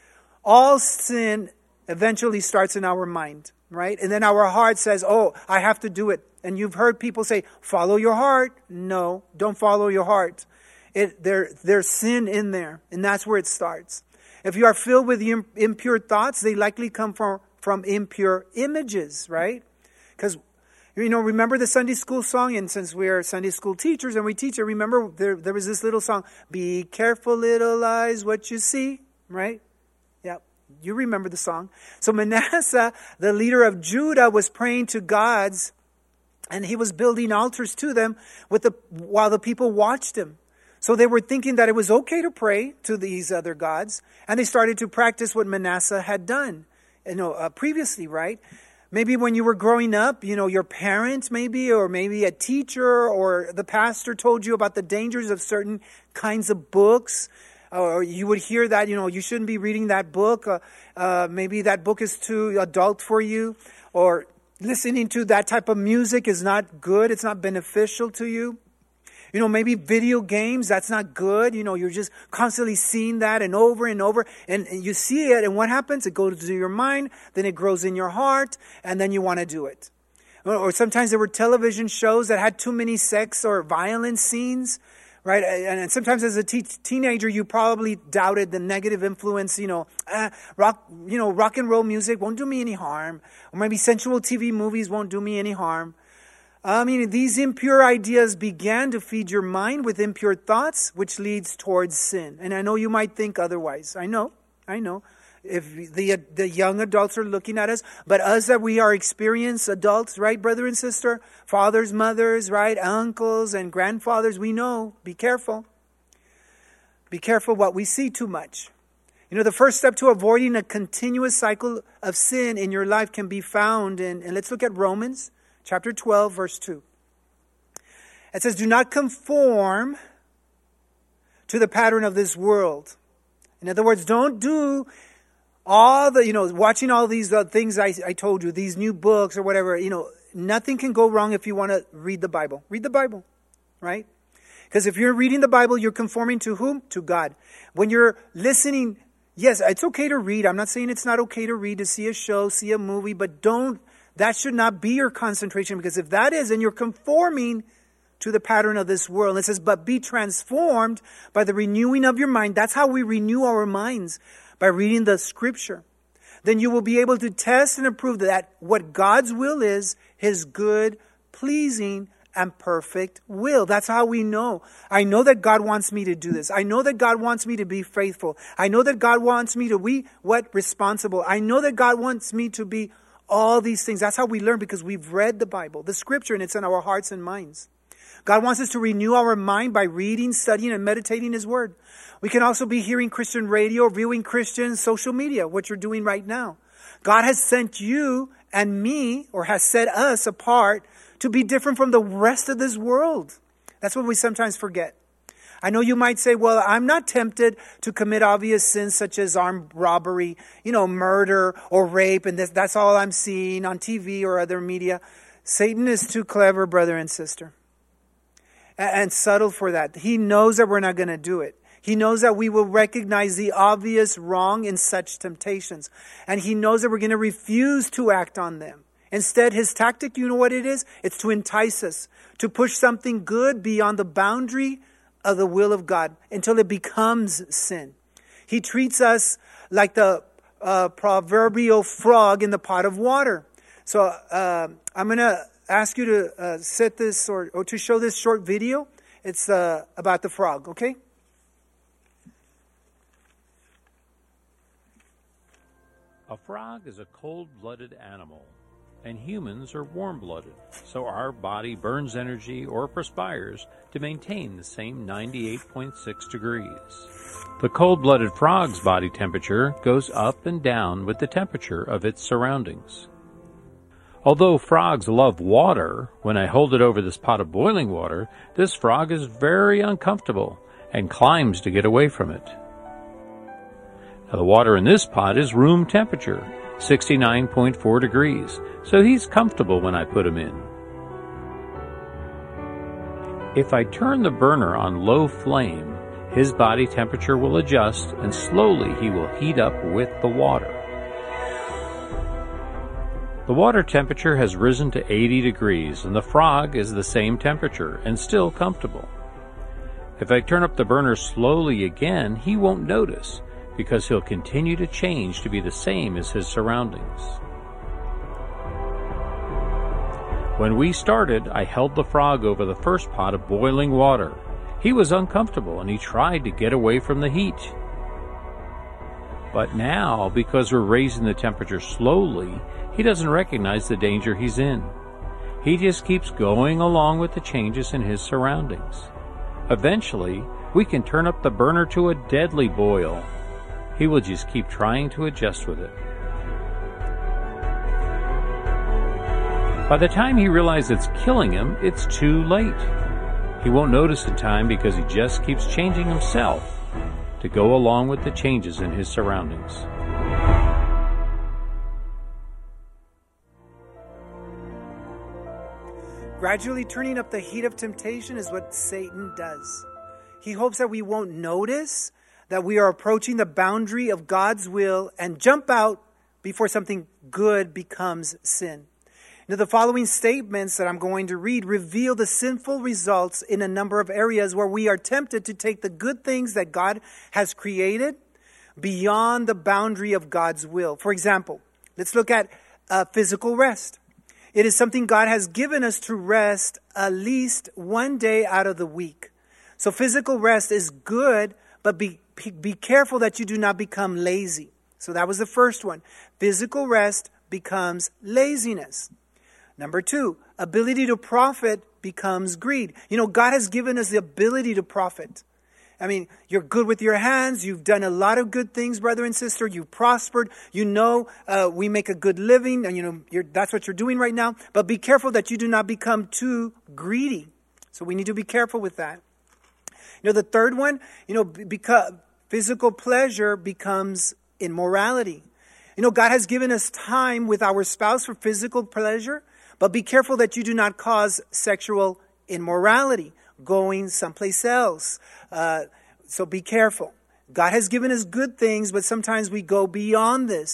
All sin eventually starts in our mind, right? And then our heart says, oh, I have to do it. And you've heard people say, follow your heart. No, don't follow your heart. It, there, there's sin in there, and that's where it starts. If you are filled with impure thoughts, they likely come from, from impure images, right? Because, you know, remember the Sunday school song? And since we're Sunday school teachers and we teach it, remember there, there was this little song, be careful little eyes what you see, right? Yeah, you remember the song. So Manasseh, the leader of Judah, was praying to gods, and he was building altars to them with the, while the people watched him. So they were thinking that it was okay to pray to these other gods, and they started to practice what Manasseh had done, you know, uh, previously, right? Maybe when you were growing up, you know, your parents maybe, or maybe a teacher or the pastor told you about the dangers of certain kinds of books, or you would hear that, you know, you shouldn't be reading that book. Uh, uh, maybe that book is too adult for you, or listening to that type of music is not good. It's not beneficial to you. You know, maybe video games, that's not good. You know, you're just constantly seeing that and over and over. And, and you see it, and what happens? It goes to your mind, then it grows in your heart, and then you want to do it. Or, or sometimes there were television shows that had too many sex or violent scenes, right? And, and sometimes as a te- teenager, you probably doubted the negative influence, you know, uh, rock, you know, rock and roll music won't do me any harm. Or maybe sensual T V movies won't do me any harm. I mean, these impure ideas began to feed your mind with impure thoughts, which leads towards sin. And I know you might think otherwise. I know, I know. If the the young adults are looking at us, but us that we are experienced adults, right, brother and sister, fathers, mothers, right, uncles and grandfathers, we know, be careful. Be careful what we see too much. You know, the first step to avoiding a continuous cycle of sin in your life can be found in, and let's look at Romans chapter twelve, verse two. It says, do not conform to the pattern of this world. In other words, don't do all the, you know, watching all these uh, things I, I told you, these new books or whatever. You know, nothing can go wrong if you want to read the Bible. Read the Bible, right? Because if you're reading the Bible, you're conforming to whom? To God. When you're listening, yes, it's okay to read. I'm not saying it's not okay to read, to see a show, see a movie, but don't, that should not be your concentration, because if that is, then you're conforming to the pattern of this world. And it says, but be transformed by the renewing of your mind. That's how we renew our minds, by reading the scripture. Then you will be able to test and approve that what God's will is, his good, pleasing, and perfect will. That's how we know. I know that God wants me to do this. I know that God wants me to be faithful. I know that God wants me to be, what, responsible. I know that God wants me to be all these things. That's how we learn, because we've read the Bible, the scripture, and it's in our hearts and minds. God wants us to renew our mind by reading, studying, and meditating his word. We can also be hearing Christian radio, viewing Christian social media, what you're doing right now. God has sent you and me, or has set us apart to be different from the rest of this world. That's what we sometimes forget. I know you might say, well, I'm not tempted to commit obvious sins such as armed robbery, you know, murder or rape, and this, that's all I'm seeing on T V or other media. Satan is too clever, brother and sister, and, and subtle for that. He knows that we're not going to do it. He knows that we will recognize the obvious wrong in such temptations, and he knows that we're going to refuse to act on them. Instead, his tactic, you know what it is? It's to entice us, to push something good beyond the boundary of the will of God until it becomes sin. He treats us like the uh, proverbial frog in the pot of water. So uh, I'm going to ask you to uh, set this or, or to show this short video. It's uh, about the frog, okay? A frog is a cold-blooded animal, and humans are warm-blooded, so our body burns energy or perspires to maintain the same ninety-eight point six degrees. The cold-blooded frog's body temperature goes up and down with the temperature of its surroundings. Although frogs love water, when I hold it over this pot of boiling water, this frog is very uncomfortable and climbs to get away from it. Now, the water in this pot is room temperature, sixty-nine point four degrees, so he's comfortable when I put him in. If I turn the burner on low flame, his body temperature will adjust and slowly he will heat up with the water. The water temperature has risen to eighty degrees and the frog is the same temperature and still comfortable. If I turn up the burner slowly again, he won't notice, because he'll continue to change to be the same as his surroundings. When we started, I held the frog over the first pot of boiling water. He was uncomfortable and he tried to get away from the heat. But now, because we're raising the temperature slowly, he doesn't recognize the danger he's in. He just keeps going along with the changes in his surroundings. Eventually, we can turn up the burner to a deadly boil. He will just keep trying to adjust with it. By the time he realizes it's killing him, it's too late. He won't notice in time because he just keeps changing himself to go along with the changes in his surroundings. Gradually turning up the heat of temptation is what Satan does. He hopes that we won't notice that we are approaching the boundary of God's will and jump out before something good becomes sin. Now, the following statements that I'm going to read reveal the sinful results in a number of areas where we are tempted to take the good things that God has created beyond the boundary of God's will. For example, let's look at uh, physical rest. It is something God has given us to rest at least one day out of the week. So physical rest is good, but be Be careful that you do not become lazy. So that was the first one. Physical rest becomes laziness. Number two, ability to profit becomes greed. You know, God has given us the ability to profit. I mean, you're good with your hands. You've done a lot of good things, brother and sister. You've prospered. You know, uh, we make a good living, and you know you're, that's what you're doing right now. But be careful that you do not become too greedy. So we need to be careful with that. You know, the third one, you know, because physical pleasure becomes immorality. You know, God has given us time with our spouse for physical pleasure, but be careful that you do not cause sexual immorality, going someplace else. Uh, so be careful. God has given us good things, but sometimes we go beyond this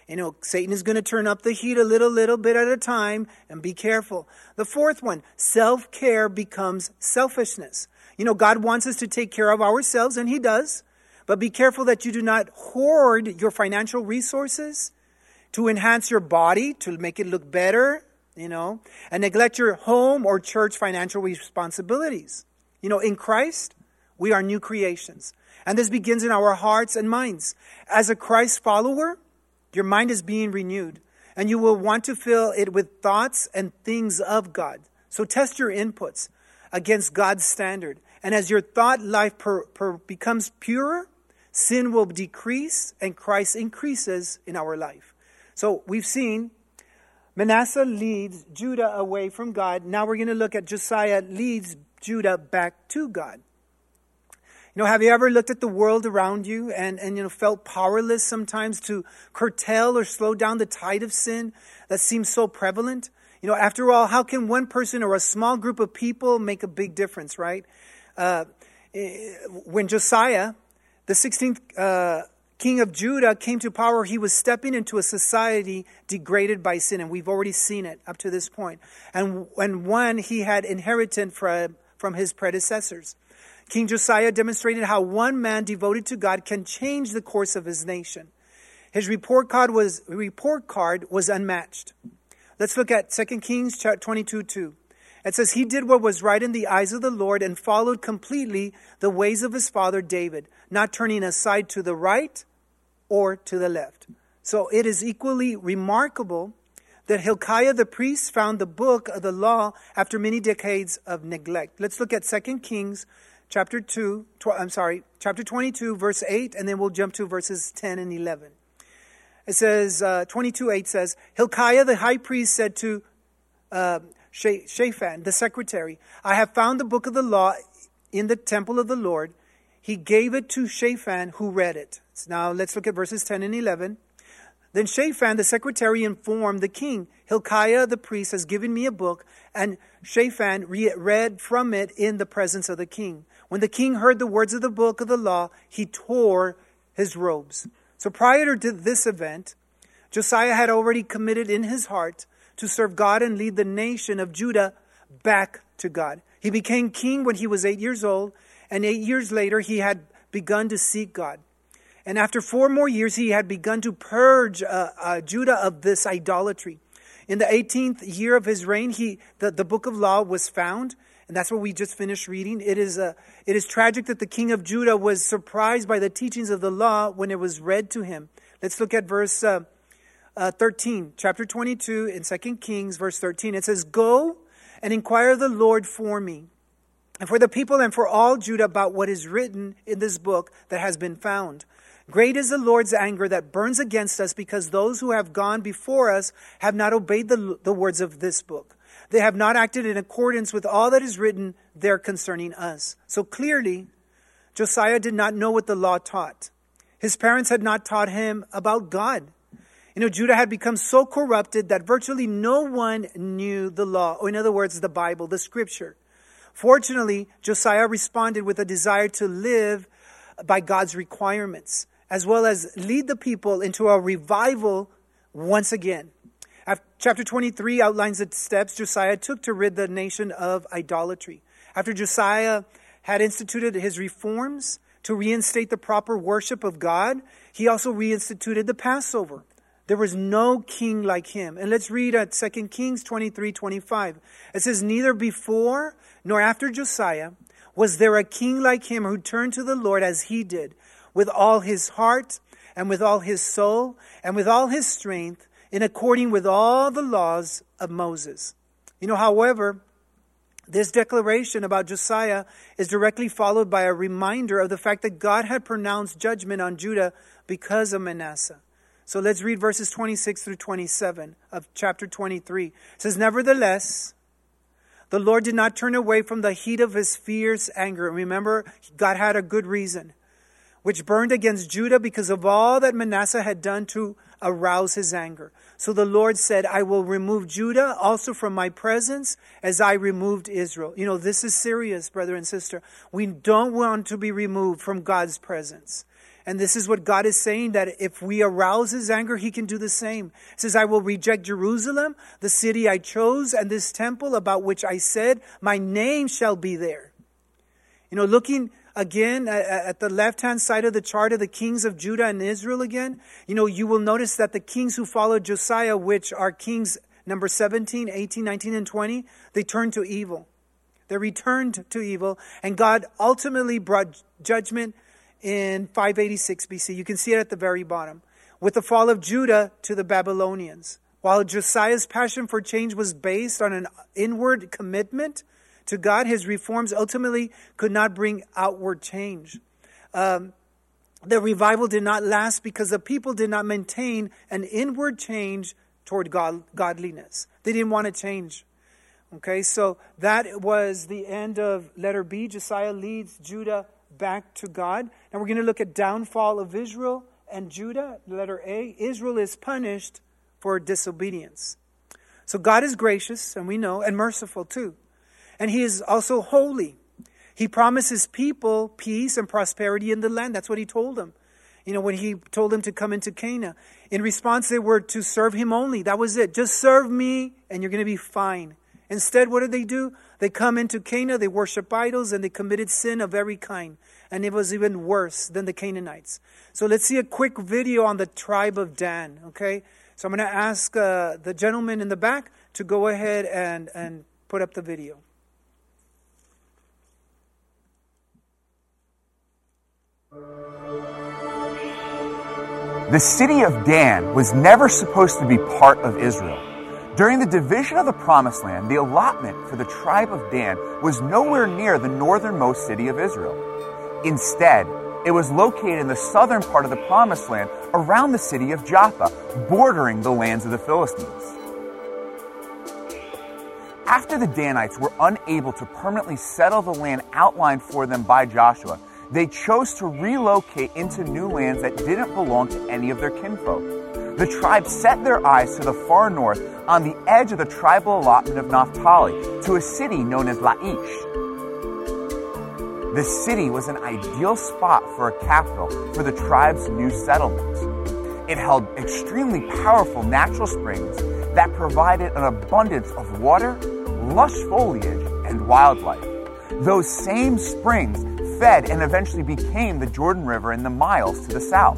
You know, Satan is going to turn up the heat a little, little bit at a time, and be careful. The fourth one, self-care becomes selfishness. You know, God wants us to take care of ourselves, and he does. But be careful that you do not hoard your financial resources to enhance your body, to make it look better, you know, and neglect your home or church financial responsibilities. You know, in Christ, we are new creations. And this begins in our hearts and minds. As a Christ follower, your mind is being renewed, and you will want to fill it with thoughts and things of God. So test your inputs against God's standard. And as your thought life per, per becomes purer, sin will decrease and Christ increases in our life. So we've seen Manasseh leads Judah away from God. Now we're going to look at Josiah leads Judah back to God. You know, have you ever looked at the world around you and, and, you know, felt powerless sometimes to curtail or slow down the tide of sin that seems so prevalent? You know, after all, how can one person or a small group of people make a big difference, right? Uh, when Josiah, the sixteenth uh, king of Judah, came to power, he was stepping into a society degraded by sin, and we've already seen it up to this point. And, and one he had inherited from, from his predecessors. King Josiah demonstrated how one man devoted to God can change the course of his nation. His report card was, report card was unmatched. Let's look at Second Kings twenty-two two. It says, he did what was right in the eyes of the Lord and followed completely the ways of his father David, not turning aside to the right or to the left. So it is equally remarkable that Hilkiah the priest found the book of the law after many decades of neglect. Let's look at Second Kings chapter two, tw- I'm sorry, chapter twenty-two, verse eight, and then we'll jump to verses ten and eleven. It says, uh, twenty-two eight says, Hilkiah the high priest said to uh, Shaphan, the secretary, I have found the book of the law in the temple of the Lord. He gave it to Shaphan, who read it. Now let's look at verses ten and eleven. Then Shaphan, the secretary, informed the king, Hilkiah the priest has given me a book, and Shaphan re- read from it in the presence of the king. When the king heard the words of the book of the law, he tore his robes. So prior to this event, Josiah had already committed in his heart to serve God and lead the nation of Judah back to God. He became king when he was eight years old, and eight years later he had begun to seek God. And after four more years, he had begun to purge uh, uh, Judah of this idolatry. In the eighteenth year of his reign, he the, the book of law was found, and that's what we just finished reading. It is uh, it is tragic that the king of Judah was surprised by the teachings of the law when it was read to him. Let's look at verse uh, uh, thirteen, chapter twenty-two in Second Kings, verse thirteen. It says, go and inquire of the Lord for me, and for the people and for all Judah about what is written in this book that has been found. Great is the Lord's anger that burns against us because those who have gone before us have not obeyed the, the words of this book. They have not acted in accordance with all that is written there concerning us. So clearly, Josiah did not know what the law taught. His parents had not taught him about God. You know, Judah had become so corrupted that virtually no one knew the law, or in other words, the Bible, the scripture. Fortunately, Josiah responded with a desire to live by God's requirements, as well as lead the people into a revival once again. After, chapter twenty-three outlines the steps Josiah took to rid the nation of idolatry. After Josiah had instituted his reforms to reinstate the proper worship of God, he also reinstituted the Passover. There was no king like him. And let's read at Second Kings twenty-three twenty-five. It says, neither before nor after Josiah was there a king like him who turned to the Lord as he did, with all his heart and with all his soul and with all his strength, in according with all the laws of Moses. You know, however, this declaration about Josiah is directly followed by a reminder of the fact that God had pronounced judgment on Judah because of Manasseh. So let's read verses twenty-six through twenty-seven of chapter twenty-three. It says, nevertheless, the Lord did not turn away from the heat of his fierce anger. Remember, God had a good reason, which burned against Judah because of all that Manasseh had done to arouse his anger. So the Lord said, I will remove Judah also from my presence as I removed Israel. You know, this is serious, brother and sister. We don't want to be removed from God's presence. And this is what God is saying, that if we arouse his anger, he can do the same. He says, I will reject Jerusalem, the city I chose, and this temple about which I said, my name shall be there. You know, looking again at, at the left-hand side of the chart of the kings of Judah and Israel again, you know, you will notice that the kings who followed Josiah, which are kings number seventeen, eighteen, nineteen, and twenty, they turned to evil. They returned to evil, and God ultimately brought judgment in five eighty-six B C. You can see it at the very bottom. With the fall of Judah to the Babylonians. While Josiah's passion for change was based on an inward commitment to God, his reforms ultimately could not bring outward change. Um, the revival did not last because the people did not maintain an inward change toward God, godliness. They didn't want to change. Okay, so that was the end of letter B. Josiah leads Judah back to God. Now we're going to look at downfall of Israel and Judah. Letter A, Israel is punished for disobedience. So God is gracious, and we know, and merciful too. And he is also holy. He promises people peace and prosperity in the land. That's what he told them. You know, when he told them to come into Canaan. In response, they were to serve him only. That was it. Just serve me and you're going to be fine. Instead, what did they do? They come into Canaan, they worship idols, and they committed sin of every kind. And it was even worse than the Canaanites. So let's see a quick video on the tribe of Dan, okay? So I'm going to ask uh, the gentleman in the back to go ahead and, and put up the video. The city of Dan was never supposed to be part of Israel. During the division of the Promised Land, the allotment for the tribe of Dan was nowhere near the northernmost city of Israel. Instead, it was located in the southern part of the Promised Land around the city of Joppa, bordering the lands of the Philistines. After the Danites were unable to permanently settle the land outlined for them by Joshua, they chose to relocate into new lands that didn't belong to any of their kinfolk. The tribe set their eyes to the far north on the edge of the tribal allotment of Naphtali to a city known as Laish. The city was an ideal spot for a capital for the tribe's new settlement. It held extremely powerful natural springs that provided an abundance of water, lush foliage, and wildlife. Those same springs fed and eventually became the Jordan River in the miles to the south.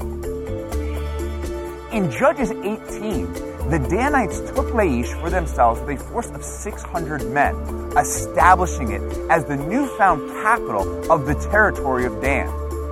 In Judges eighteen, the Danites took Laish for themselves with a force of six hundred men, establishing it as the newfound capital of the territory of Dan.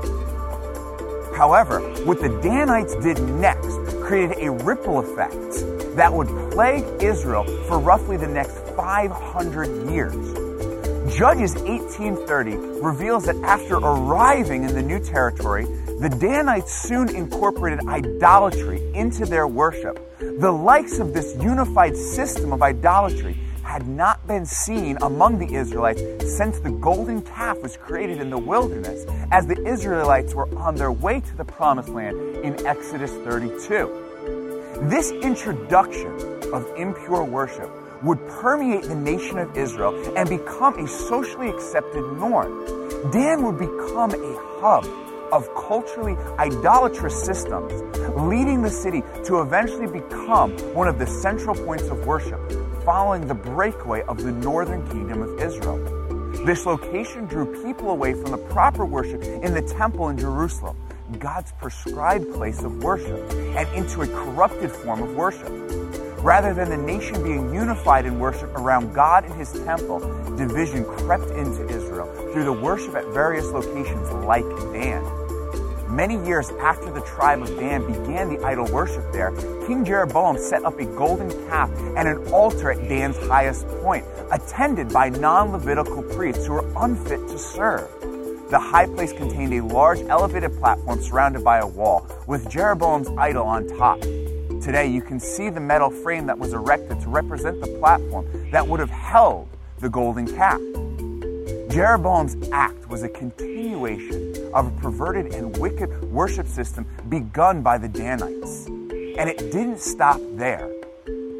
However, what the Danites did next created a ripple effect that would plague Israel for roughly the next five hundred years. Judges eighteen thirty reveals that after arriving in the new territory, the Danites soon incorporated idolatry into their worship. The likes of this unified system of idolatry had not been seen among the Israelites since the golden calf was created in the wilderness as the Israelites were on their way to the Promised Land in Exodus thirty-two. This introduction of impure worship would permeate the nation of Israel and become a socially accepted norm. Dan would become a hub of culturally idolatrous systems, leading the city to eventually become one of the central points of worship, following the breakaway of the northern kingdom of Israel. This location drew people away from the proper worship in the temple in Jerusalem, God's prescribed place of worship, and into a corrupted form of worship. Rather than the nation being unified in worship around God and his temple, division crept into Israel through the worship at various locations like Dan. Many years after the tribe of Dan began the idol worship there, King Jeroboam set up a golden calf and an altar at Dan's highest point, attended by non-Levitical priests who were unfit to serve. The high place contained a large elevated platform surrounded by a wall, with Jeroboam's idol on top. Today, you can see the metal frame that was erected to represent the platform that would have held the golden calf. Jeroboam's act was a continuation of a perverted and wicked worship system begun by the Danites. And it didn't stop there. The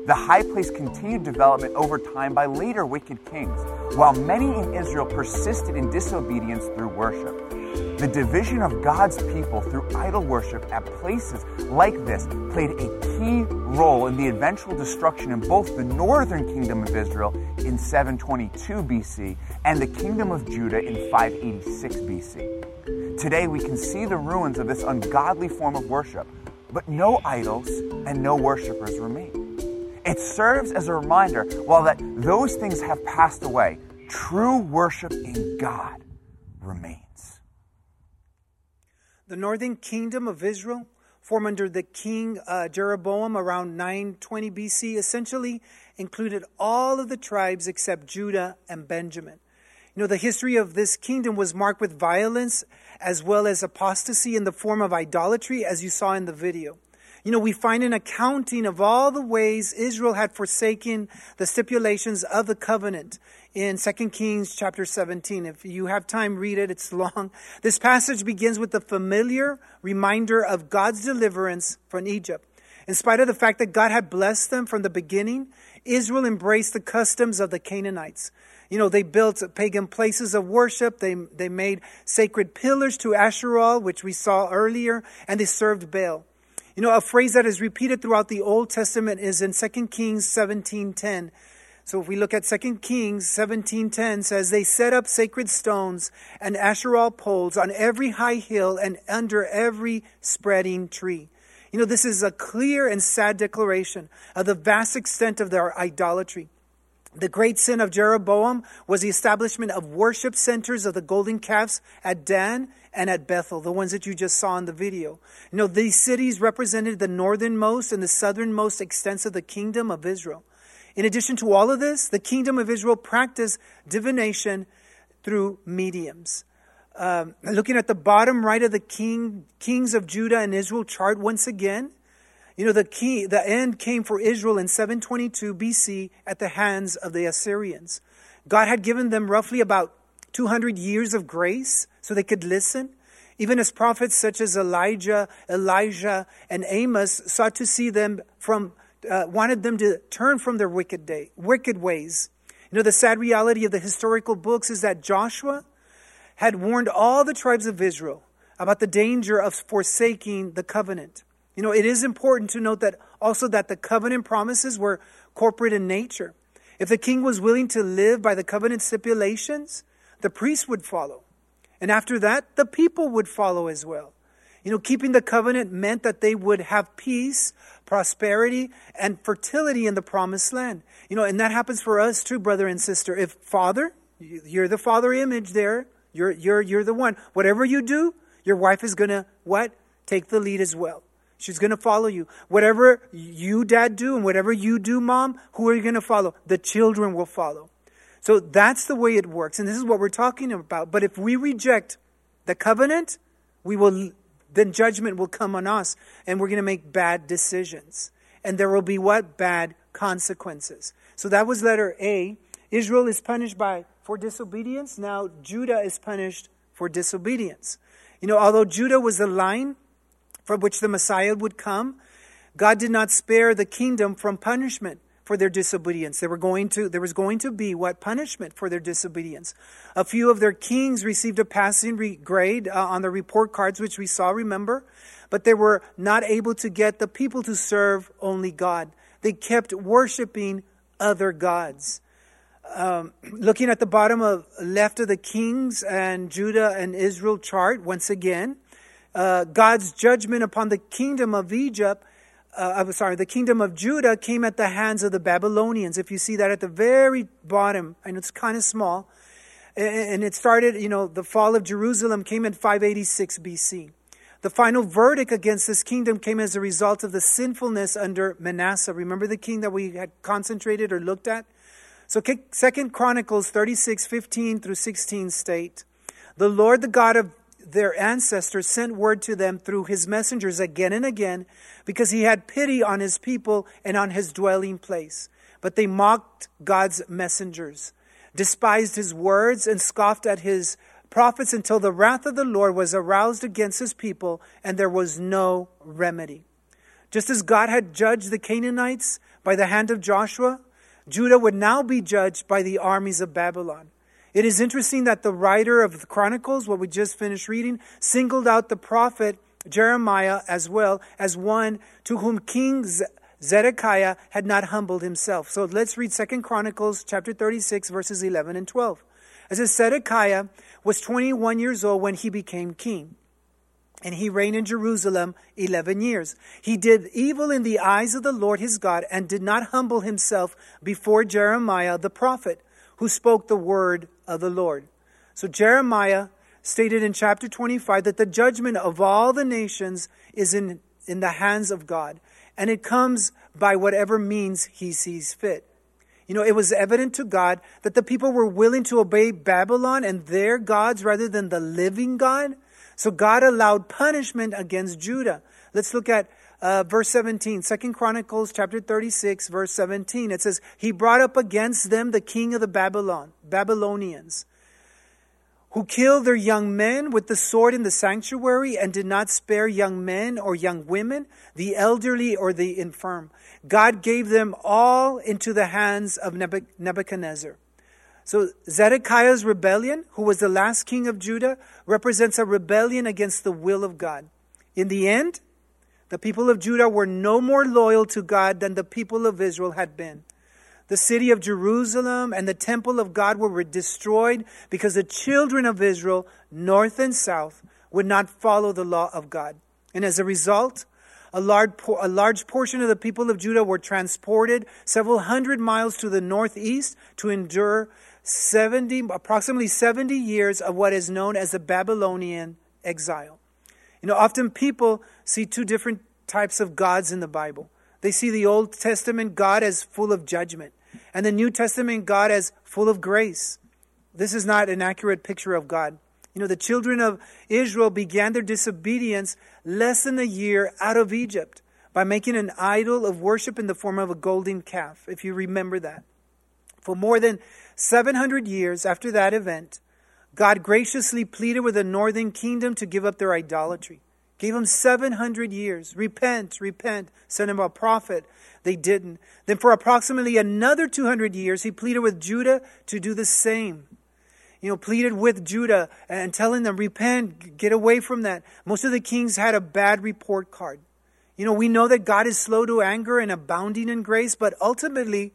the high place continued development over time by later wicked kings, while many in Israel persisted in disobedience through worship. The division of God's people through idol worship at places like this played a key role in the eventual destruction in both the northern kingdom of Israel in seven twenty-two B C and the kingdom of Judah in five eighty-six B C. Today we can see the ruins of this ungodly form of worship, but no idols and no worshipers remain. It serves as a reminder, while that those things have passed away, true worship in God remains. The northern kingdom of Israel, formed under the king uh, Jeroboam around nine twenty B C, essentially included all of the tribes except Judah and Benjamin. You know, the history of this kingdom was marked with violence as well as apostasy in the form of idolatry, as you saw in the video. You know, we find an accounting of all the ways Israel had forsaken the stipulations of the covenant in Second Kings chapter seventeen. If you have time, read it. It's long. This passage begins with the familiar reminder of God's deliverance from Egypt. In spite of the fact that God had blessed them from the beginning, Israel embraced the customs of the Canaanites. You know, they built pagan places of worship. They, they made sacred pillars to Asherah, which we saw earlier, and they served Baal. You know, a phrase that is repeated throughout the Old Testament is in Second Kings seventeen ten. So if we look at Second Kings seventeen ten, says, they set up sacred stones and Asherah poles on every high hill and under every spreading tree. You know, this is a clear and sad declaration of the vast extent of their idolatry. The great sin of Jeroboam was the establishment of worship centers of the golden calves at Dan and at Bethel, the ones that you just saw in the video. You know, these cities represented the northernmost and the southernmost extents of the kingdom of Israel. In addition to all of this, the kingdom of Israel practiced divination through mediums. Um, looking at the bottom right of the king, kings of Judah and Israel chart once again, you know, the key, the end came for Israel in seven twenty-two B C at the hands of the Assyrians. God had given them roughly about two hundred years of grace so they could listen. Even as prophets such as Elijah, Elijah, and Amos sought to see them from, uh, wanted them to turn from their wicked day, wicked ways. You know, the sad reality of the historical books is that Joshua had warned all the tribes of Israel about the danger of forsaking the covenant. You know, it is important to note that also that the covenant promises were corporate in nature. If the king was willing to live by the covenant stipulations, the priests would follow. And after that, the people would follow as well. You know, keeping the covenant meant that they would have peace, prosperity, and fertility in the promised land. You know, and that happens for us too, brother and sister. If father, you're the father image there, you're, you're, you're the one. Whatever you do, your wife is going to, what? Take the lead as well. She's going to follow you. Whatever you, dad, do and whatever you do, mom, who are you going to follow? The children will follow. So that's the way it works. And this is what we're talking about. But if we reject the covenant, we will, then judgment will come on us. And we're going to make bad decisions. And there will be what? Bad consequences. So that was letter A. Israel is punished by for disobedience. Now Judah is punished for disobedience. You know, although Judah was the line from which the Messiah would come, God did not spare the kingdom from punishment for their disobedience. They were going to, there was going to be what? Punishment for their disobedience. A few of their kings received a passing re- grade uh, on the report cards, which we saw, remember? But they were not able to get the people to serve only God. They kept worshiping other gods. Um, looking at the bottom of left of the Kings and Judah and Israel chart, once again, Uh, God's judgment upon the kingdom of Egypt, uh, I'm sorry, the kingdom of Judah came at the hands of the Babylonians. If you see that at the very bottom, I know it's kind of small, and it started, you know, the fall of Jerusalem came in five eighty-six B C. The final verdict against this kingdom came as a result of the sinfulness under Manasseh. Remember the king that we had concentrated or looked at? So Second Chronicles thirty-six, fifteen through sixteen state, the Lord, the God of their ancestors, sent word to them through his messengers again and again, because he had pity on his people and on his dwelling place. But they mocked God's messengers, despised his words, and scoffed at his prophets until the wrath of the Lord was aroused against his people, and there was no remedy. Just as God had judged the Canaanites by the hand of Joshua, Judah would now be judged by the armies of Babylon. It is interesting that the writer of the Chronicles, what we just finished reading, singled out the prophet Jeremiah as well as one to whom King Zedekiah had not humbled himself. So let's read Second Chronicles chapter thirty-six, verses eleven and twelve. It says, Zedekiah was twenty-one years old when he became king, and he reigned in Jerusalem eleven years. He did evil in the eyes of the Lord his God and did not humble himself before Jeremiah the prophet, who spoke the word of the Lord. So Jeremiah stated in chapter twenty-five that the judgment of all the nations is in, in the hands of God, and it comes by whatever means he sees fit. You know, it was evident to God that the people were willing to obey Babylon and their gods rather than the living God. So God allowed punishment against Judah. Let's look at uh, verse seventeen, Second Chronicles chapter thirty-six, verse seventeen. It says, he brought up against them the king of the Babylon, Babylonians, who killed their young men with the sword in the sanctuary and did not spare young men or young women, the elderly or the infirm. God gave them all into the hands of Nebuchadnezzar. So Zedekiah's rebellion, who was the last king of Judah, represents a rebellion against the will of God. In the end, the people of Judah were no more loyal to God than the people of Israel had been. The city of Jerusalem and the temple of God were destroyed because the children of Israel, north and south, would not follow the law of God. And as a result, a large, a large portion of the people of Judah were transported several hundred miles to the northeast to endure seventy, approximately seventy years of what is known as the Babylonian exile. You know, often people see two different types of gods in the Bible. They see the Old Testament God as full of judgment, and the New Testament God as full of grace. This is not an accurate picture of God. You know, the children of Israel began their disobedience less than a year out of Egypt by making an idol of worship in the form of a golden calf, if you remember that. For more than seven hundred years after that event, God graciously pleaded with the northern kingdom to give up their idolatry. Gave them seven hundred years. Repent, repent. Sent them a prophet. They didn't. Then for approximately another two hundred years, he pleaded with Judah to do the same. You know, pleaded with Judah and telling them, repent, get away from that. Most of the kings had a bad report card. You know, we know that God is slow to anger and abounding in grace, but ultimately,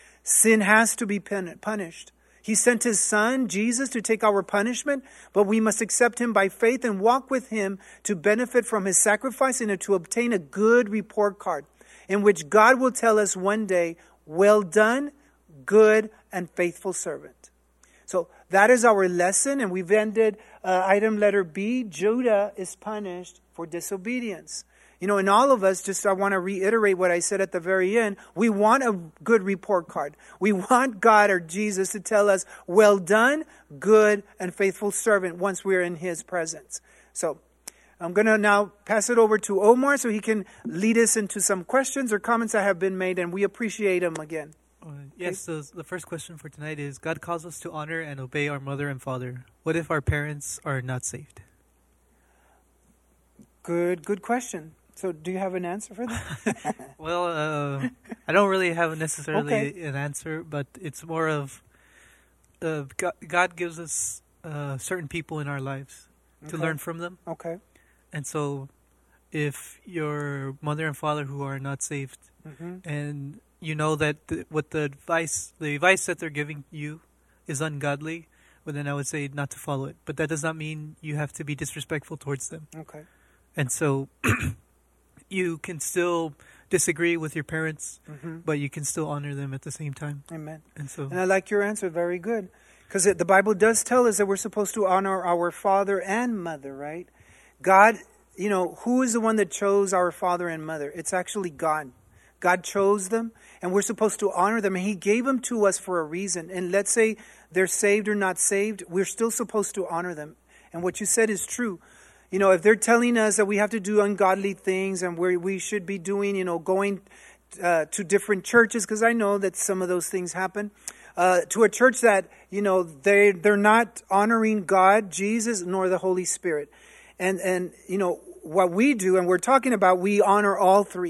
sin has to be punished. He sent his son, Jesus, to take our punishment, but we must accept him by faith and walk with him to benefit from his sacrifice and to obtain a good report card in which God will tell us one day, well done, good and faithful servant. So that is our lesson, and we've ended uh, item letter B. Judah is punished for disobedience. You know, in all of us, just I want to reiterate what I said at the very end. We want a good report card. We want God or Jesus to tell us, well done, good and faithful servant, once we're in his presence. So I'm going to now pass it over to Omar so he can lead us into some questions or comments that have been made, and we appreciate them again. Uh, yes, so the first question for tonight is, God calls us to honor and obey our mother and father. What if our parents are not saved? Good, good question. So do you have an answer for that? Well, uh, I don't really have necessarily Okay. an answer, but it's more of uh, God, God gives us uh, certain people in our lives to Okay. learn from them. Okay. And so if your mother and father who are not saved, Mm-hmm. and you know that the, what the advice, the advice that they're giving you is ungodly, well, then I would say not to follow it. But that does not mean you have to be disrespectful towards them. Okay. And so you can still disagree with your parents, Mm-hmm. but you can still honor them at the same time. Amen. And so, And I like your answer. Very good. Because the Bible does tell us that we're supposed to honor our father and mother, right? God, you know, who is the one that chose our father and mother? It's actually God. God chose them, and we're supposed to honor them. And he gave them to us for a reason. And let's say they're saved or not saved, we're still supposed to honor them. And what you said is true. You know, if they're telling us that we have to do ungodly things and we we should be doing, you know, going uh, to different churches, because I know that some of those things happen, uh, to a church that, you know, they, they're not honoring God, Jesus, nor the Holy Spirit. And, and, you know, what we do, and we're talking about, we honor all three.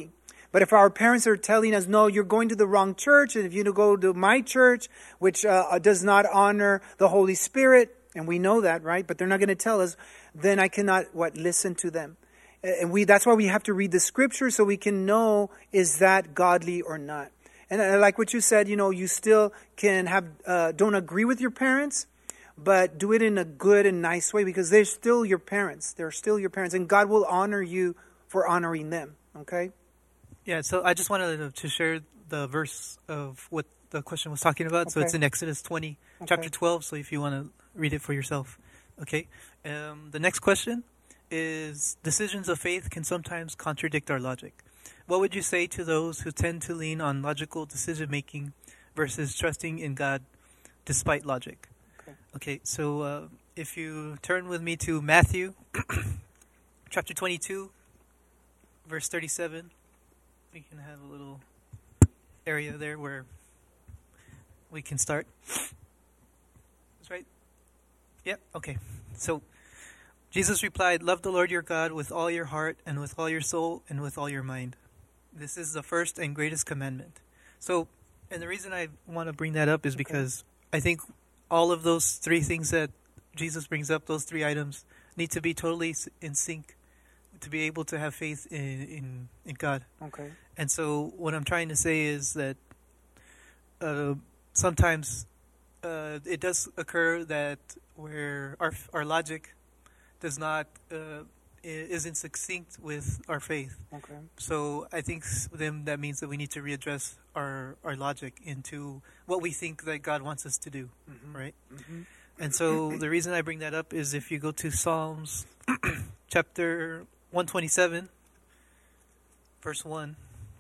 But if our parents are telling us, no, you're going to the wrong church, and if you go to my church, which uh, does not honor the Holy Spirit, and we know that, right? But they're not going to tell us, then I cannot, what, listen to them. And we that's why we have to read the scripture so we can know, is that godly or not? And I like what you said, you know, you still can have, uh, don't agree with your parents, but do it in a good and nice way, because they're still your parents. They're still your parents, and God will honor you for honoring them, okay? Yeah, so I just wanted to share the verse of what the question was talking about. Okay. So it's in Exodus twenty, okay. chapter twelve, so if you want to read it for yourself. Okay, um, the next question is, decisions of faith can sometimes contradict our logic. What would you say to those who tend to lean on logical decision-making versus trusting in God despite logic? Okay, okay so uh, if you turn with me to Matthew chapter twenty-two, verse thirty-seven, we can have a little area there where we can start. That's right. Yep, okay. So Jesus replied, "Love the Lord your God with all your heart and with all your soul and with all your mind. This is the first and greatest commandment." So, and the reason I want to bring that up is because okay. I think all of those three things that Jesus brings up, those three items, need to be totally in sync to be able to have faith in in, in God. Okay. And so what I'm trying to say is that uh, sometimes uh, it does occur that where our our logic does not uh, isn't succinct with our faith. Okay. So I think then that means that we need to readdress our our logic into what we think that God wants us to do, mm-hmm. right? Mm-hmm. And so the reason I bring that up is if you go to Psalms chapter one twenty-seven, verse one.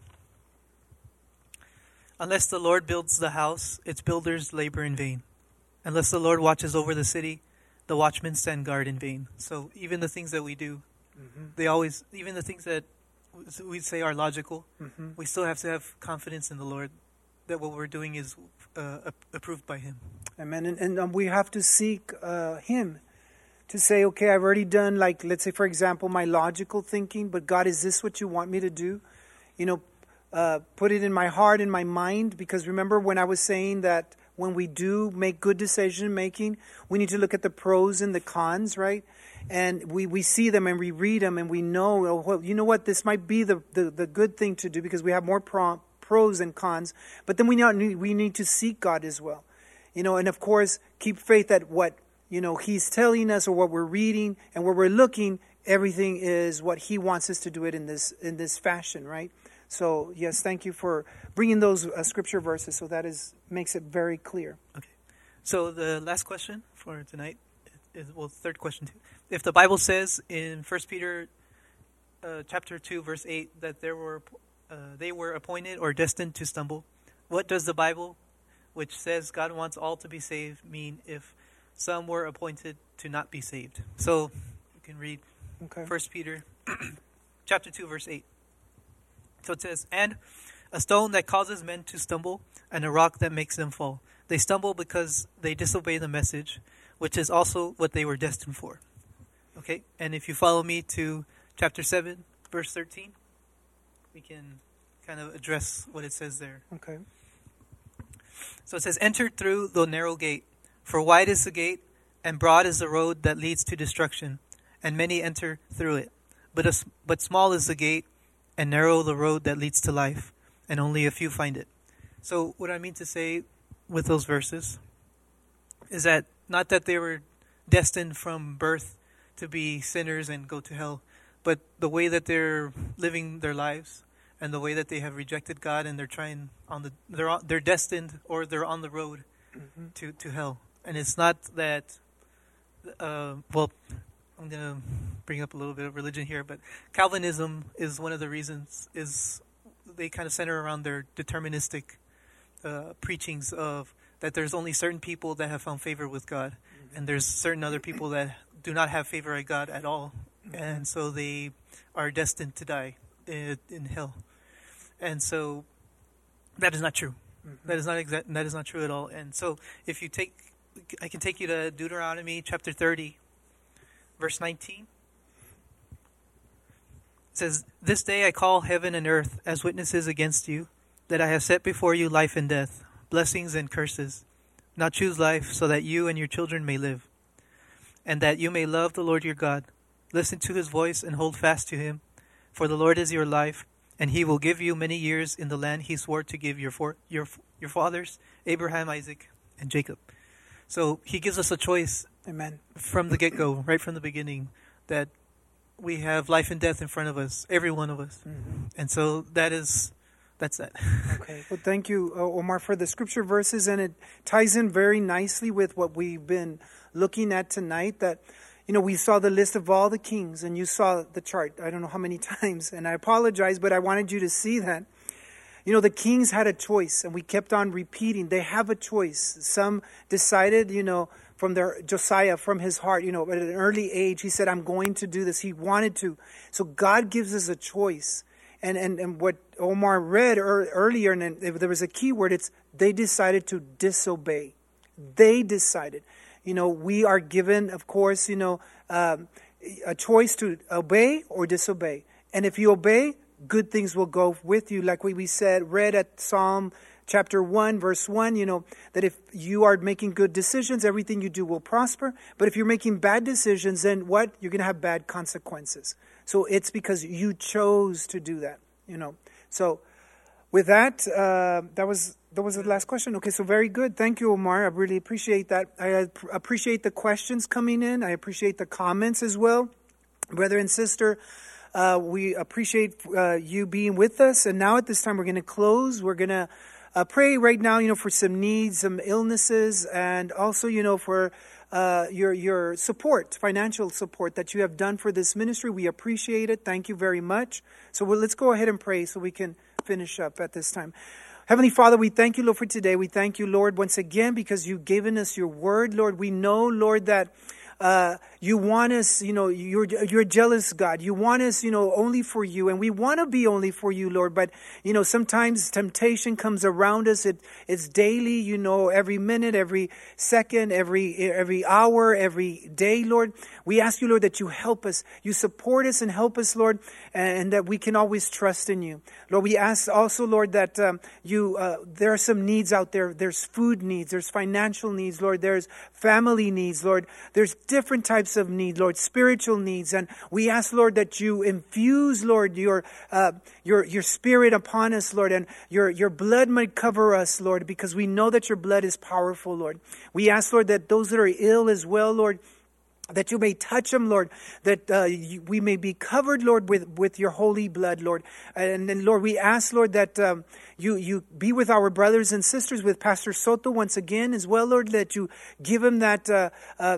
"Unless the Lord builds the house, its builders labor in vain. Unless the Lord watches over the city, the watchmen stand guard in vain." So even the things that we do, mm-hmm. they always, even the things that we say are logical, mm-hmm. we still have to have confidence in the Lord that what we're doing is uh, approved by Him. Amen. And, and um, we have to seek uh, Him to say, okay, I've already done, like, let's say, for example, my logical thinking, but God, is this what you want me to do? You know, uh, put it in my heart, in my mind, because remember when I was saying that when we do make good decision making, we need to look at the pros and the cons, right? And we, we see them and we read them and we know, oh, well, you know what, this might be the, the, the good thing to do because we have more pro, pros and cons. But then we need, we need to seek God as well. You know, and of course, keep faith that what, you know, He's telling us or what we're reading and where we're looking, everything is what He wants us to do it in this in this fashion, right? So, yes, thank you for bringing those uh, scripture verses. So that is makes it very clear. Okay. So the last question for tonight is, well, third question too. If the Bible says in First Peter uh, chapter two, verse eight, that there were uh, they were appointed or destined to stumble, what does the Bible, which says God wants all to be saved, mean if some were appointed to not be saved? So you can read okay. First Peter chapter two, verse eight. So it says, "And a stone that causes men to stumble, and a rock that makes them fall. They stumble because they disobey the message, which is also what they were destined for." Okay, and if you follow me to chapter seven, verse thirteen, we can kind of address what it says there. Okay. So it says, "Enter through the narrow gate, for wide is the gate, and broad is the road that leads to destruction, and many enter through it. But a, but small is the gate, and narrow the road that leads to life, and only a few find it." So what I mean to say with those verses is that not that they were destined from birth to be sinners and go to hell, but the way that they're living their lives and the way that they have rejected God and they're trying on the they're on, they're destined or they're on the road mm-hmm. to, to hell. And it's not that uh, well, I'm gonna bring up a little bit of religion here, but Calvinism is one of the reasons is they kind of center around their deterministic uh, preachings of that there's only certain people that have found favor with God, mm-hmm. and there's certain other people that do not have favor with God at all, mm-hmm. and so they are destined to die in, in hell. And so that is not true. Mm-hmm. That is not exact. That is not true at all. And so if you take, I can take you to Deuteronomy chapter thirty, verse nineteen. It says, "This day I call heaven and earth as witnesses against you, that I have set before you life and death, blessings and curses. Now choose life, so that you and your children may live, and that you may love the Lord your God. Listen to his voice and hold fast to him, for the Lord is your life, and he will give you many years in the land he swore to give your for, your your fathers, Abraham, Isaac, and Jacob." So he gives us a choice. Amen. From the get-go, right from the beginning, that we have life and death in front of us, every one of us. Mm-hmm. And so that is, that's that. Okay. Well, thank you, Omar, for the scripture verses, and it ties in very nicely with what we've been looking at tonight, that, you know, we saw the list of all the kings, and you saw the chart, I don't know how many times, and I apologize, but I wanted you to see that. You know, the kings had a choice, and we kept on repeating, they have a choice. Some decided, you know, from their, Josiah, from his heart, you know, at an early age, he said, I'm going to do this. He wanted to. So God gives us a choice. And and, and what Omar read er, earlier, and if there was a key word, it's they decided to disobey. They decided. You know, we are given, of course, you know, um, a choice to obey or disobey. And if you obey, good things will go with you. Like we, we said, read at Psalm chapter one, verse one, you know, that if you are making good decisions, everything you do will prosper. But if you're making bad decisions, then what? You're going to have bad consequences. So it's because you chose to do that, you know. So with that, uh, that was that was the last question. Okay, so very good. Thank you, Omar. I really appreciate that. I appreciate the questions coming in. I appreciate the comments as well. Brother and sister, uh, we appreciate uh, you being with us. And now at this time, we're going to close. We're going to uh, pray right now, you know, for some needs, some illnesses, and also, you know, for Uh, your your support, financial support that you have done for this ministry. We appreciate it. Thank you very much. So well, let's go ahead and pray so we can finish up at this time. Heavenly Father, we thank you, Lord, for today. We thank you, Lord, once again, because you've given us your word, Lord. We know, Lord, that Uh, you want us, you know, you're, you're a jealous God. You want us, you know, only for you. And we want to be only for you, Lord. But, you know, sometimes temptation comes around us. It, it's daily, you know, every minute, every second, every, every hour, every day, Lord. We ask you, Lord, that you help us. You support us and help us, Lord, and, and that we can always trust in you. Lord, we ask also, Lord, that um, you, uh, there are some needs out there. There's food needs. There's financial needs, Lord. There's family needs, Lord. There's different types of needs, Lord, spiritual needs. And we ask, Lord, that you infuse, Lord, your uh, your your spirit upon us, Lord, and your, your blood might cover us, Lord, because we know that your blood is powerful, Lord. We ask, Lord, that those that are ill as well, Lord, that you may touch them, Lord, that uh, you, we may be covered, Lord, with, with your holy blood, Lord. And then, Lord, we ask, Lord, that um, you, you be with our brothers and sisters, with Pastor Soto once again as well, Lord, that you give him that uh, uh,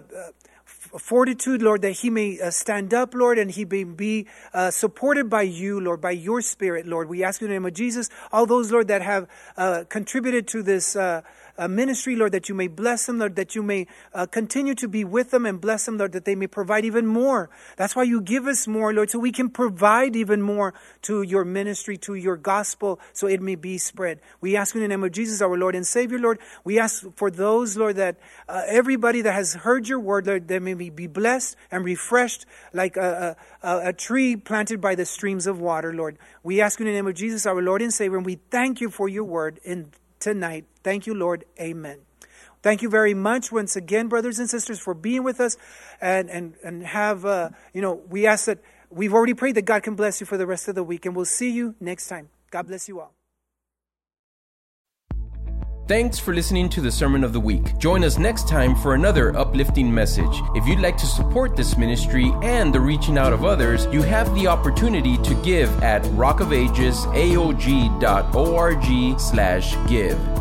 fortitude, Lord, that he may uh, stand up, Lord, and he may be uh, supported by you, Lord, by your Spirit, Lord. We ask in the name of Jesus, all those, Lord, that have uh, contributed to this uh, uh, ministry, Lord, that you may bless them, Lord, that you may uh, continue to be with them and bless them, Lord, that they may provide even more. That's why you give us more, Lord, so we can provide even more to your ministry, to your gospel, so it may be spread. We ask in the name of Jesus, our Lord and Savior, Lord. We ask for those, Lord, that uh, everybody that has heard your word, Lord, that may be blessed and refreshed like a, a, a tree planted by the streams of water, Lord. We ask in the name of Jesus, our Lord and Savior, and we thank you for your word in tonight. Thank you, Lord. Amen. Thank you very much once again, brothers and sisters, for being with us, and and and have uh, you know, we ask that we've already prayed that God can bless you for the rest of the week, and we'll see you next time. God bless you all. Thanks for listening to the Sermon of the Week. Join us next time for another uplifting message. If you'd like to support this ministry and the reaching out of others, you have the opportunity to give at rockofagesaog.org slash give.